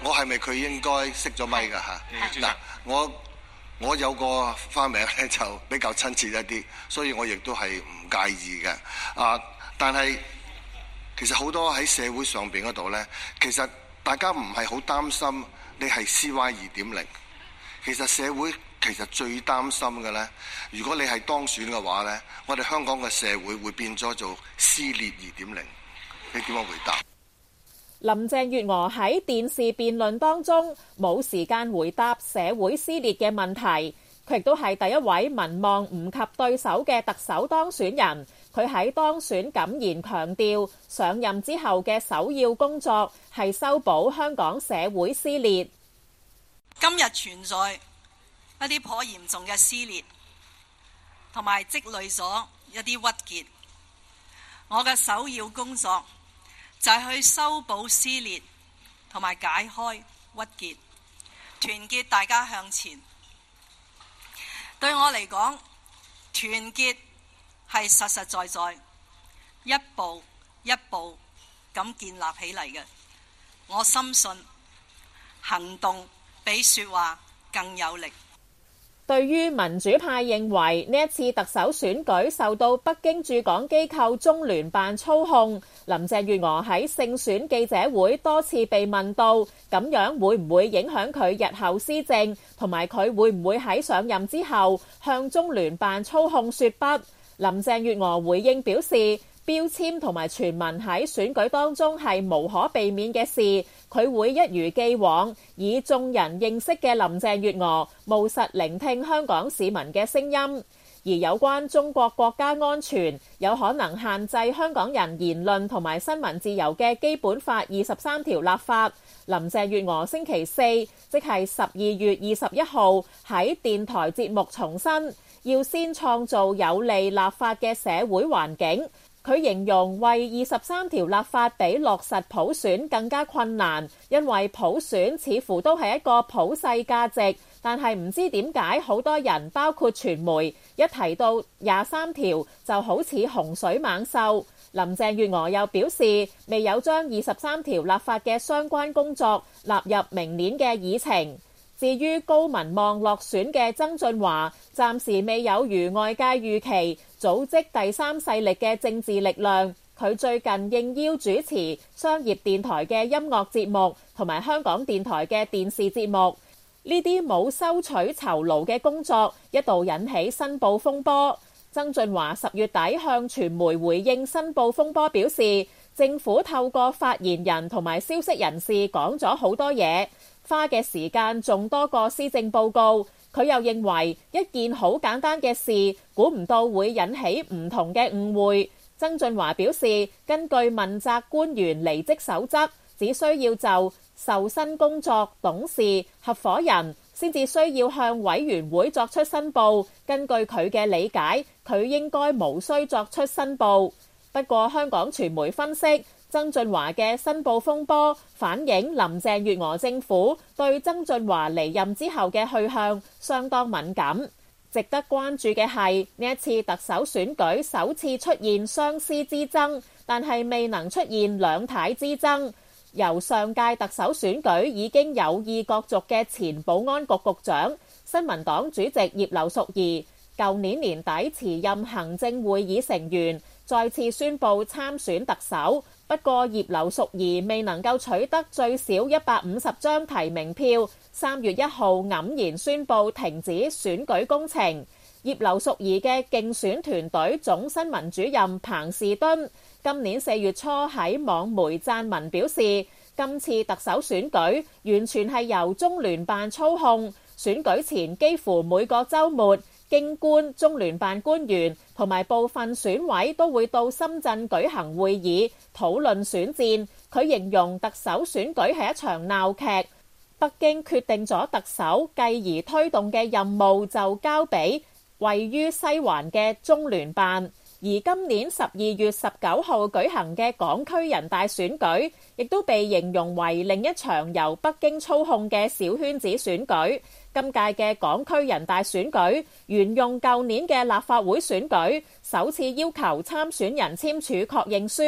我係咪佢應該熄咗咪㗎嚇？嗱，我我有個花名咧就比較親切一啲，所以我亦都係唔介意嘅。啊，但係其實好多喺社會上邊嗰度咧，其實大家唔係好擔心你係 C Y 二點零，其實社會其實最擔心嘅咧，如果你係當選嘅話咧，我哋香港嘅社會會變咗做撕裂二點零。你點樣回答？ 林鄭月娥喺電視辯論當中冇時間回答社會撕裂嘅問題，佢亦都係第一位民望唔及對手嘅特首當選人。佢喺當選感言強調，上任之後嘅首要工作係修補香港社會撕裂。 今日存在一啲頗嚴重嘅撕裂，同埋積累咗一啲鬱結。我嘅首要工作就係去修補撕裂，同埋解開鬱結，團結大家向前。對我嚟講，團結係實實在在一步一步咁建立起嚟嘅。我深信行動比說話更有力。 對於民主派認為呢一次特首選舉受到北京駐港機構中聯辦操控，林鄭月娥喺勝選記者會多次被問到咁樣會唔會影響佢日後施政，同埋佢會唔會喺上任之後向中聯辦操控說不。林鄭月娥回應表示，標籤同埋傳聞喺選舉當中係無可避免嘅事，佢會一如既往以眾人認識嘅林鄭月娥務實聆聽香港市民嘅聲音。而有關中國國家安全有可能限制香港人言論同埋新聞自由嘅基本法二十三條立法，林鄭月娥星期四即係十二月二十一號喺電台節目重申，要先創造有利立法嘅社會環境。佢形容為二十三條立法比落實普選更加困難，因為普選似乎都係一個普世價值，但係唔知點解好多人包括傳媒一提到廿三條就好似洪水猛獸。林鄭月娥又表示，未有將二十三條立法嘅相關工作納入明年嘅議程。至於高民望落選嘅曾俊華，暫時未有如外界預期組織第三勢力嘅政治力量。佢最近應邀主持商業電台嘅音樂節目同埋香港電台嘅電視節目，呢啲冇收取酬勞嘅工作一度引起申報風波。曾俊華十月底向傳媒回應申報風波表示，政府透過發言人同埋消息人士講咗好多嘢，花嘅時間仲多過施政報告。佢又認為一件好簡單嘅事，估唔到會引起唔同嘅誤會。曾俊華表示，根據問責官員離職守則，只需要就受薪工作、董事、合夥人先至需要向委員會作出申報。根據佢嘅理解，佢應該無需作出申報。不過香港傳媒分析，曾俊華嘅申報風波反映林鄭月娥政府對曾俊華離任之後嘅去向相當敏感。值得關注嘅係呢一次特首選舉首次出現雙師之爭，但係未能出現兩太之爭。由上屆特首選舉已經有意角逐嘅前保安局局長、新民黨主席葉劉淑儀，舊年年底辭任行政會議成員，再次宣布參選特首。不過葉劉淑儀未能夠取得最少一百五十張提名票，三月一號黯然宣布停止選舉工程。葉劉淑儀嘅競選團隊總新聞主任彭士敦今年四月初喺網媒撰文表示，今次特首選舉完全係由中聯辦操控，選舉前幾乎每個週末，京官、中聯辦官員同埋部分選委都會到深圳舉行會議討論選戰。佢形容特首選舉係一場鬧劇，北京決定咗特首，繼而推動嘅任務就交俾位於西環嘅中聯辦。而今年十二月十九號舉行嘅港區人大選舉，亦都被形容為另一場由北京操控嘅小圈子選舉。今屆嘅港區人大選舉沿用舊年嘅立法會選舉，首次要求參選人簽署確認書，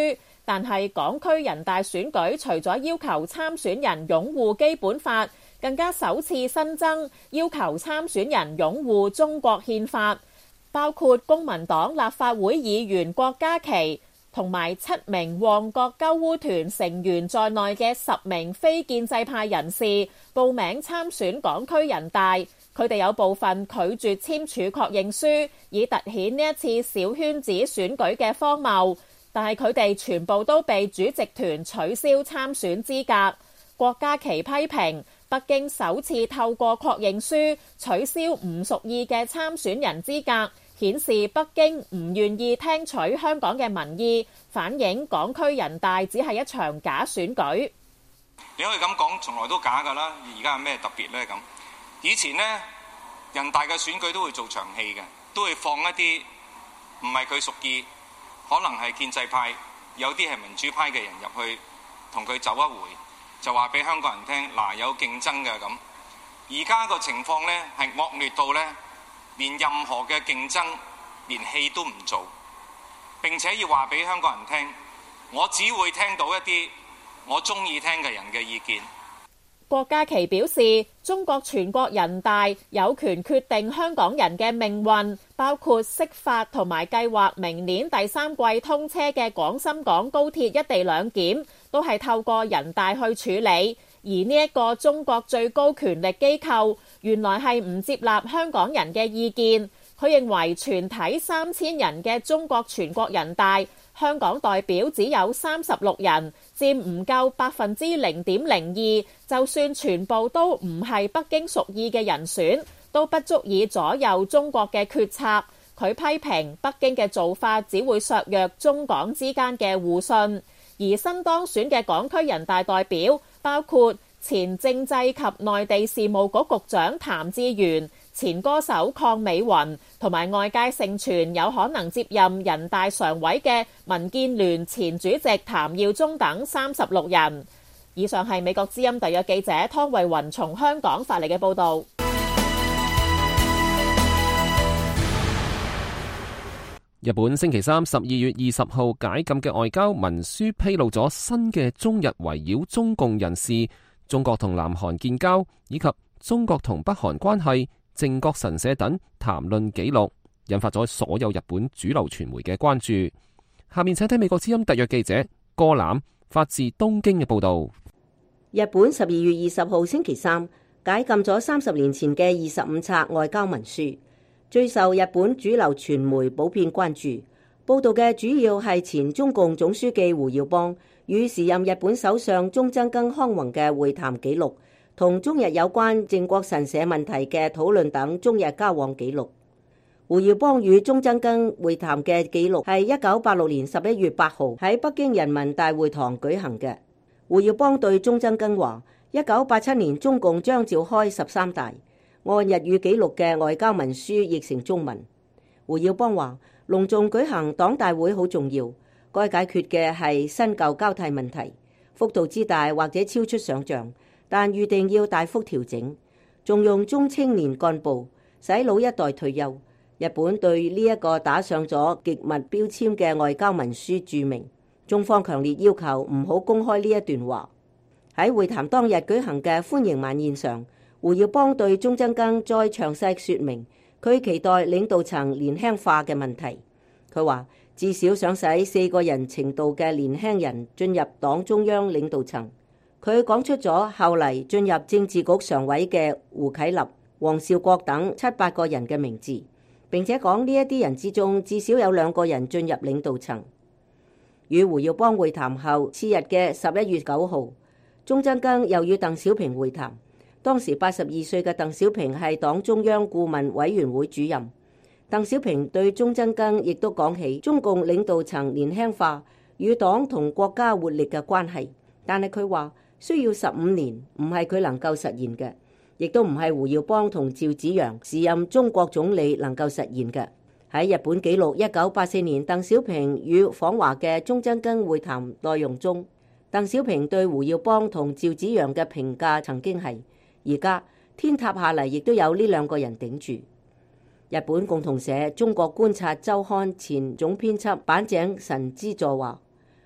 但係港區人大選舉除咗要求參選人擁護基本法，更加首次新增要求參選人擁護中國憲法，包括公民黨立法會議員郭家麒同埋七名旺角鳩烏團成員在內嘅十名非建制派人士報名參選港區人大。佢哋有部分拒絕簽署確認書，以凸顯呢一次小圈子選舉嘅荒謬，但係佢哋全部都被主席團取消參選資格。郭家麒批評北京首次透過確認書取消唔屬意嘅參選人資格，顯示北京唔願意聽取香港嘅民意，反映港區人大只係一場假選舉。 你可以咁講，從來都假㗎啦，而家係咩特別呢？咁以前呢，人大嘅選舉都會做場戲嘅，都會放一啲唔係佢屬意，可能係建制派，有啲係民主派嘅人入去同佢走一回，就話俾香港人聽，嗱，有競爭嘅咁。而家個情況呢係惡劣到呢，連任何嘅競爭連戲都唔做，並且要話俾香港人聽，我只會聽到一啲我中意聽嘅人嘅意見。 郭家麒表示，中國全國人大有權決定香港人嘅命運，包括釋法同埋計劃明年第三季通車嘅廣深港高鐵一地兩檢，都係透過人大去處理。而呢一個中國最高權力機構，原來係唔接納香港人嘅意見。佢認為全體三千人嘅中國全國人大，香港代表只有三十六人，佔唔夠百分之零點零二。就算全部都唔係北京屬意嘅人選，都不足以左右中國嘅決策。佢批評北京嘅做法只會削弱中港之間嘅互信。而新當選嘅港區人大代表包括前政制及內地事務局局長譚志源、前歌手鄺美雲同埋外界盛傳有可能接任人大常委嘅民建聯前主席譚耀宗等三十六人。以上係美國之音特約記者湯慧雲從香港發嚟嘅報導。 日本星期三十二月二十號解禁嘅外交文書披露咗新嘅中日圍繞中共人士、中國同南韓建交以及中國同北韓關係、靖國神社等談論記錄，引發咗所有日本主流傳媒嘅關注。下面請睇美國之音特約記者歌欖發自東京嘅報導。 日本十二月二十號星期三解禁咗三十年前嘅二十五冊外交文書，最受日本主流傳媒普遍關注。報導嘅主要係前中共總書記胡耀邦與時任日本首相中曾根康弘嘅會談記錄，同中日有關靖國神社問題嘅討論等中日交往記錄。胡耀邦與中曾根會談嘅記錄係一九八六年十一月八號喺北京人民大會堂舉行嘅。胡耀邦對中曾根話：一九八七年中共將召開十三大，按日語記錄嘅外交文書譯成中文。胡耀邦話：隆重舉行黨大會好重要，該解決嘅係新舊交替問題，幅度之大或者超出想象，但預定要大幅調整，重用中青年幹部，使老一代退休。日本對呢一個打上咗極密標籤嘅外交文書註明，中方強烈要求唔好公開呢一段話。喺會談當日舉行嘅歡迎晚宴上，胡耀邦對中曾根再詳細說明佢期待領導層年輕化嘅問題。佢話至少想使四個人程度嘅年輕人進入黨中央領導層。佢講出咗後嚟進入政治局常委嘅胡啟立、黃紹國等七八個人嘅名字，並且講呢一啲人之中至少有兩個人進入領導層。與胡耀邦會談後次日嘅十一月九號，中曾根又與鄧小平會談。當時八十二歲嘅鄧小平係黨中央顧問委員會主任。鄧小平對中曾根亦都講起中共領導層年輕化與黨同國家活力嘅關係，但係佢話需要十五年，唔係佢能夠實現嘅，亦都唔係胡耀邦同趙紫陽時任中國總理能夠實現嘅。喺日本記錄一九八四年鄧小平與訪華嘅中曾根會談內容中，鄧小平對胡耀邦同趙紫陽嘅評價曾經係：而家天塌下嚟亦都有呢兩個人頂住。日本共同社中國觀察週刊前總編輯坂井神之助話：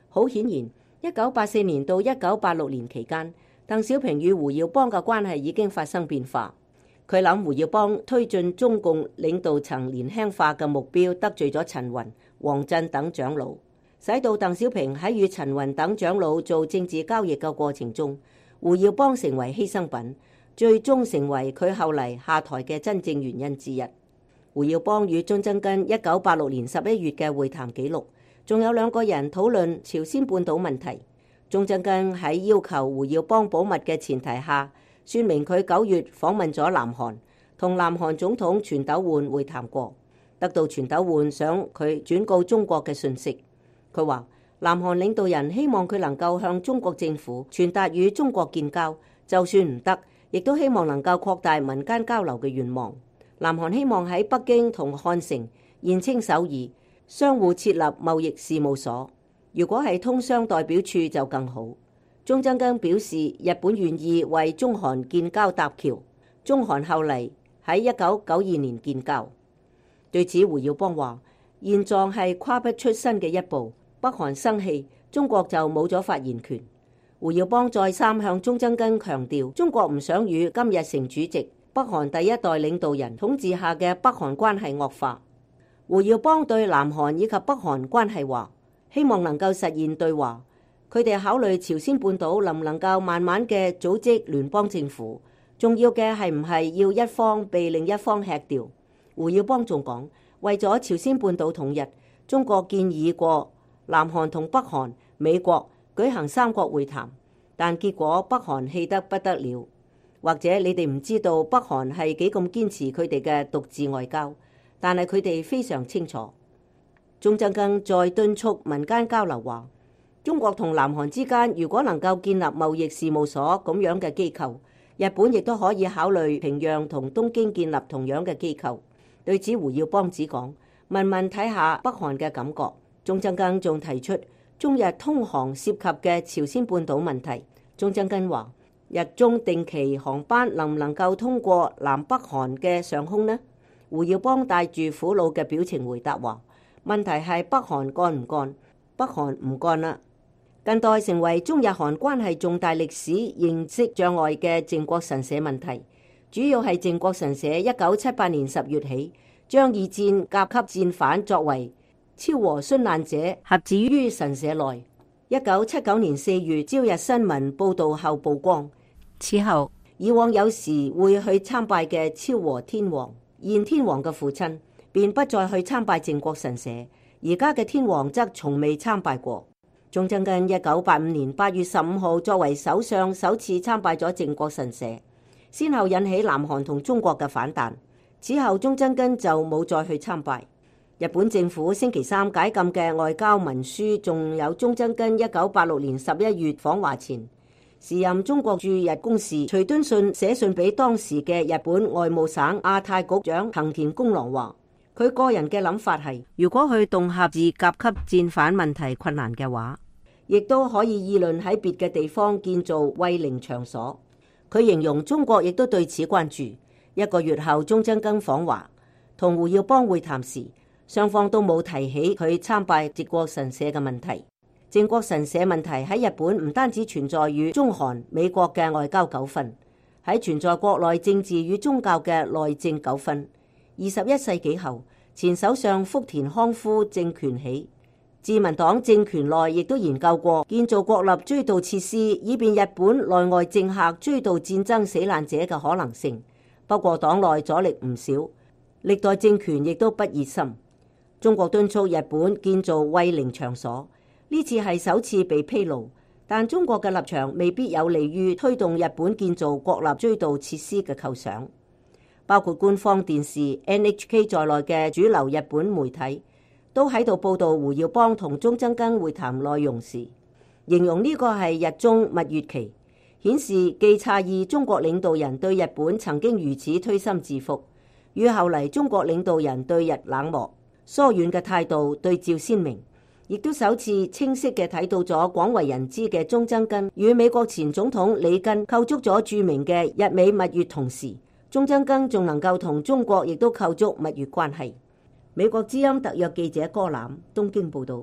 好顯然，一九八四年到一九八六年期間，鄧小平與胡耀邦嘅關係已經發生變化。佢諗胡耀邦推進中共領導層年輕化嘅目標得罪咗陳雲、王震等長老，使到鄧小平喺與陳雲等長老做政治交易嘅過程中，胡耀邦成為犧牲品，最終成為佢後嚟下台嘅真正原因之一。胡耀邦與鍾增根一九八六年十一月嘅會談記錄，仲有兩個人討論朝鮮半島問題。鍾增根喺要求胡耀邦保密嘅前提下，說明佢九月訪問咗南韓，同南韓總統全斗煥會談過，得到全斗煥想佢轉告中國嘅訊息。佢話南韓領導人希望佢能夠向中國政府傳達與中國建交，就算唔得，亦都希望能夠擴大民間交流嘅願望。南韓希望喺北京同漢城、現稱首爾相互設立貿易事務所，如果係通商代表處就更好。鍾增根表示，日本願意為中韓建交搭橋，中韓後嚟喺一九九二年建交。對此，胡耀邦話：現狀係跨不出新嘅一步，北韓生氣，中國就冇咗發言權。胡耀邦再三向鍾增根強調，中國唔想與金日成主席、北韓第一代領導人統治下嘅北韓關係惡化。胡耀邦對南韓以及北韓關係話，希望能夠實現對話。佢哋考慮朝鮮半島能唔能夠慢慢嘅組織聯邦政府，重要嘅係唔係要一方被另一方吃掉。胡耀邦仲講，為咗朝鮮半島統一，中國建議過南韓同北韓、美國舉行三國會談，但結果北韓氣得不得了。或者你哋唔知道北韓係幾咁堅持佢哋嘅獨自外交，但係佢哋非常清楚。鍾增根再敦促民間交流話，中國同南韓之間如果能夠建立貿易事務所咁樣嘅機構，日本亦都可以考慮平壤同東京建立同樣嘅機構。對此，胡耀邦只講問問睇下北韓嘅感覺。鍾增根仲提出中日通航涉及嘅朝鮮半島問題。鍾增根話，日中定期航班能唔能夠通過南北韓嘅上空呢？胡耀邦帶住苦惱嘅表情回答話，問題係北韓幹唔幹？北韓唔幹啦。近代成為中日韓關係重大歷史認識障礙嘅靖國神社問題，主要係靖國神社一九七八年十月起將二戰甲級戰犯作為超和殉難者合指於神社內。一九七九年四月朝日新聞報道後曝光，此後以往有時會去參拜嘅超和天皇、現天皇嘅父親便不再去參拜靖國神社，而家嘅天皇則從未參拜過。鍾增根一九八五年八月十五號作為首相首次參拜咗靖國神社，先後引起南韓同中國嘅反彈。此後鍾增根就冇再去參拜。日本政府星期三解禁嘅外交文書，仲有鍾增根一九八六年十一月訪華前，時任中國駐日公使徐敦信寫信俾當時嘅日本外務省亞太局長藤田公郎話，佢個人嘅諗法係，如果去恫嚇自甲級戰犯問題困難嘅話，亦都可以議論喺別嘅地方建造慰靈場所。佢形容中國亦都對此關注。一個月後，鍾增根訪華，同胡耀邦會談時，雙方都冇提起佢參拜靖國神社嘅問題。靖國神社問題喺日本唔單止存在於中韓、美國嘅外交糾紛，喺存在國內政治與宗教嘅內政糾紛。二十一世紀後，前首相福田康夫政權起，自民黨政權內亦都研究過建造國立追悼設施，以便日本內外政客追悼戰爭死難者嘅可能性。不過黨內阻力唔少，歷代政權亦都不熱心。中國敦促日本建造慰靈場所，呢次係首次被披露，但中國嘅立場未必有利於推動日本建造國立追悼設施嘅構想。包括官方電視 N H K 在內嘅主流日本媒體都喺度報道胡耀邦同鍾增根會談內容時，形容呢個係日中蜜月期，顯示既詫異中國領導人對日本曾經如此推心置腹，與後嚟中國領導人對日冷漠疏遠嘅態度對照鮮明，亦都首次清晰嘅睇到咗廣為人知嘅鍾增根與美國前總統里根構築咗著名嘅日美蜜月，同時鍾增根仲能夠同中國亦都構築蜜月關係。美國之音特約記者柯攬東京報道。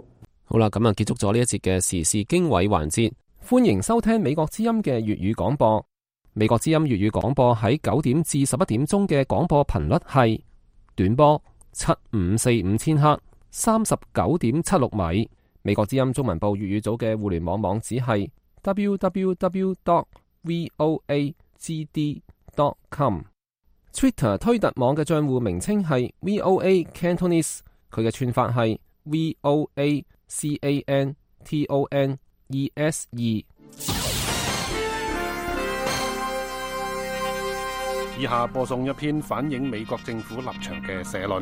好啦，咁啊結束咗呢一節嘅時事經緯環節，歡迎收聽美國之音嘅粵語廣播。美國之音粵語廣播喺九點至十一點鐘嘅廣播頻率係短波七五四五千赫，三十九點七六米。美國之音中文部粵語組嘅互聯網網址係 double-u double-u double-u dot voa g d dot com。Twitter 推特網嘅賬戶名稱係 V O A Cantonese， 佢嘅串法係 V O A C A N T O N E S E。 以下播送一篇反映美國政府立場嘅社論。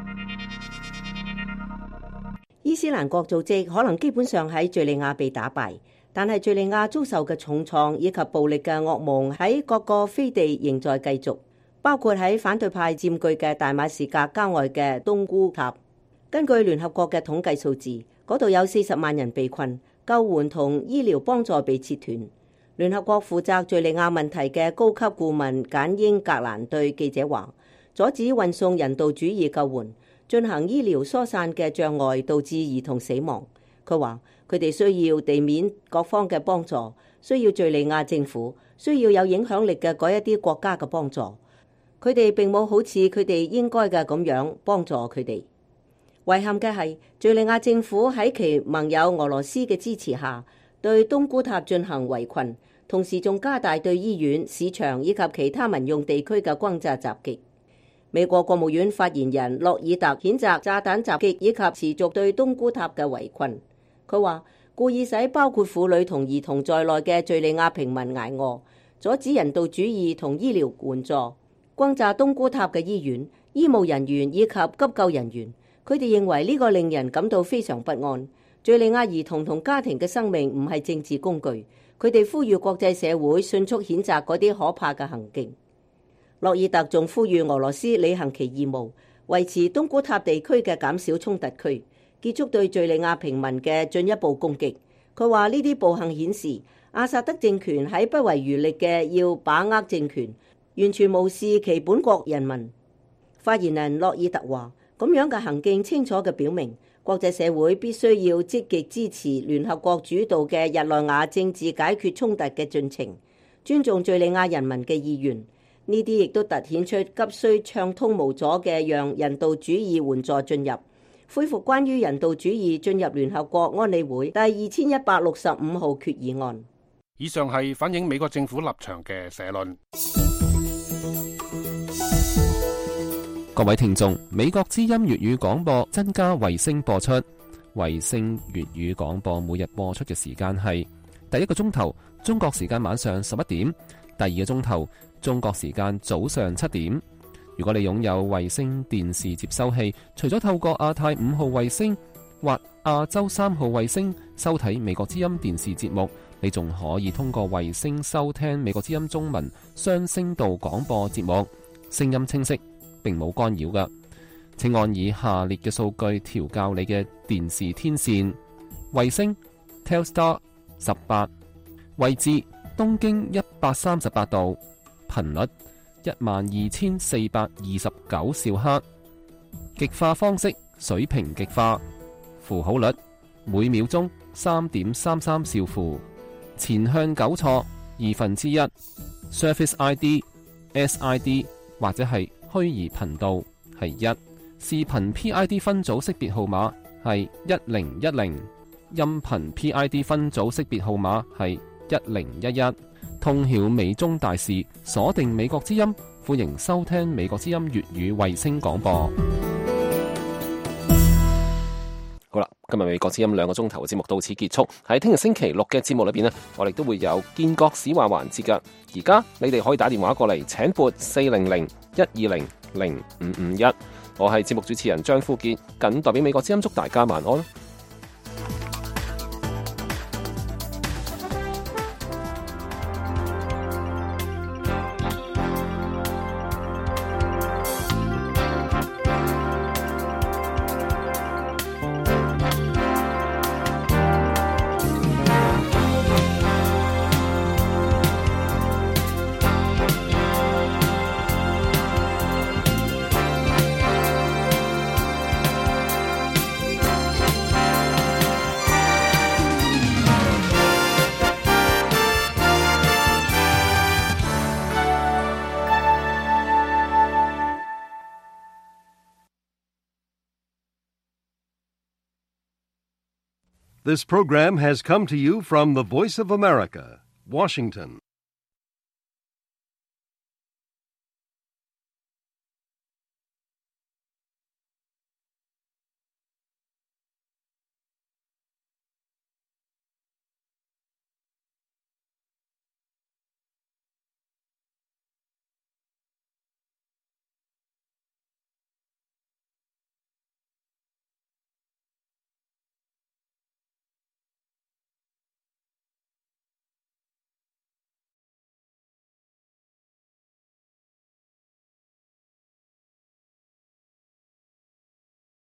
伊斯蘭國組織可能基本上喺敘利亞被打敗，但係敘利亞遭受嘅重創以及暴力嘅噩夢喺各個飛地仍在繼續，包括喺反對派佔據嘅大馬士革郊外嘅東姑塔。根據聯合國嘅統計數字，嗰度有四十萬人被困，救援同醫療幫助被切斷。聯合國負責敘利亞問題嘅高級顧問簡英格蘭對記者話，阻止運送人道主義救援、進行醫療疏散嘅障礙導致兒童死亡。佢話佢哋需要地面各方嘅幫助，需要敘利亞政府，需要有影響力嘅嗰一啲國家嘅幫助。佢哋並冇好似佢哋應該嘅咁樣幫助佢哋。遺憾嘅係，敘利亞政府喺其盟友俄羅斯嘅支持下，對東姑塔進行圍困，同時仲加大對醫院、市場以及其他民用地區嘅轟炸襲擊。美國國務院發言人洛爾特譴責炸彈襲擊以及持續對東姑塔嘅圍困。佢話故意使包括婦女同兒童在內嘅敘利亞平民捱餓，阻止人道主義同醫療援助，轟炸東姑塔嘅醫院、醫務人員以及急救人員。佢哋認為呢個令人感到非常不安。敘利亞兒童同家庭嘅生命唔係政治工具。佢哋呼籲國際社會迅速譴責嗰啲可怕嘅行徑。洛爾特仲呼籲俄羅斯履行其義務，維持東姑塔地區嘅減少衝突區，結束對敘利亞平民嘅進一步攻擊。佢話呢啲暴行顯示阿薩德政權喺不遺餘力嘅要把握政權，完全無視其本國人民。發言人洛爾特話，咁樣嘅行徑清楚嘅表明，國際社會必須要積極支持聯合國主導嘅日內瓦政治解決衝突嘅進程，尊重敘利亞人民嘅意願。呢啲亦都凸顯出急需暢通無阻嘅讓人道主義援助進入，恢復關於人道主義進入聯合國安理會第二千一百六十五號決議案。 以上係反映美國政府立場嘅社論。 各位聽眾，美國之音粵語廣播增加衛星播出。衛星粵語廣播每日播出嘅時間係第一個鐘頭中國時間晚上十一點，第二個鐘頭中國時間早上七點。如果你擁有衛星電視接收器，除咗透過亞太五號衛星或亞洲三號衛星收睇美國之音電視節目，你仲可以通過衛星收聽美國之音中文雙聲道廣播節目，聲音清晰，並冇干擾㗎。請按以下列嘅數據調校你嘅電視天線：衛星 Telstar 十八，位置東經一百三十八度，頻率一萬二千四百二十九兆赫，極化方式水平極化，符號率每秒鐘三點三三兆符，前向糾錯二分之一 ，Surface I D、S I D 或者係虛擬頻道係一，視頻 P I D 分組識別號碼係一零一零，音頻 P I D 分組識別號碼係一零一一。通曉美中大事，鎖定美國之音，歡迎收聽美國之音粵語衛星廣播。好啦，今日美國之音兩個鐘頭嘅節目到此結束。喺聽日星期六嘅節目裏邊呢，我哋都會有建國史話環節噶。而家你哋可以打電話過嚟，請撥四零零一二零零五五一。我係節目主持人張富杰，謹代表美國之音祝大家晚安。 This program has come to you from the Voice of America, Washington.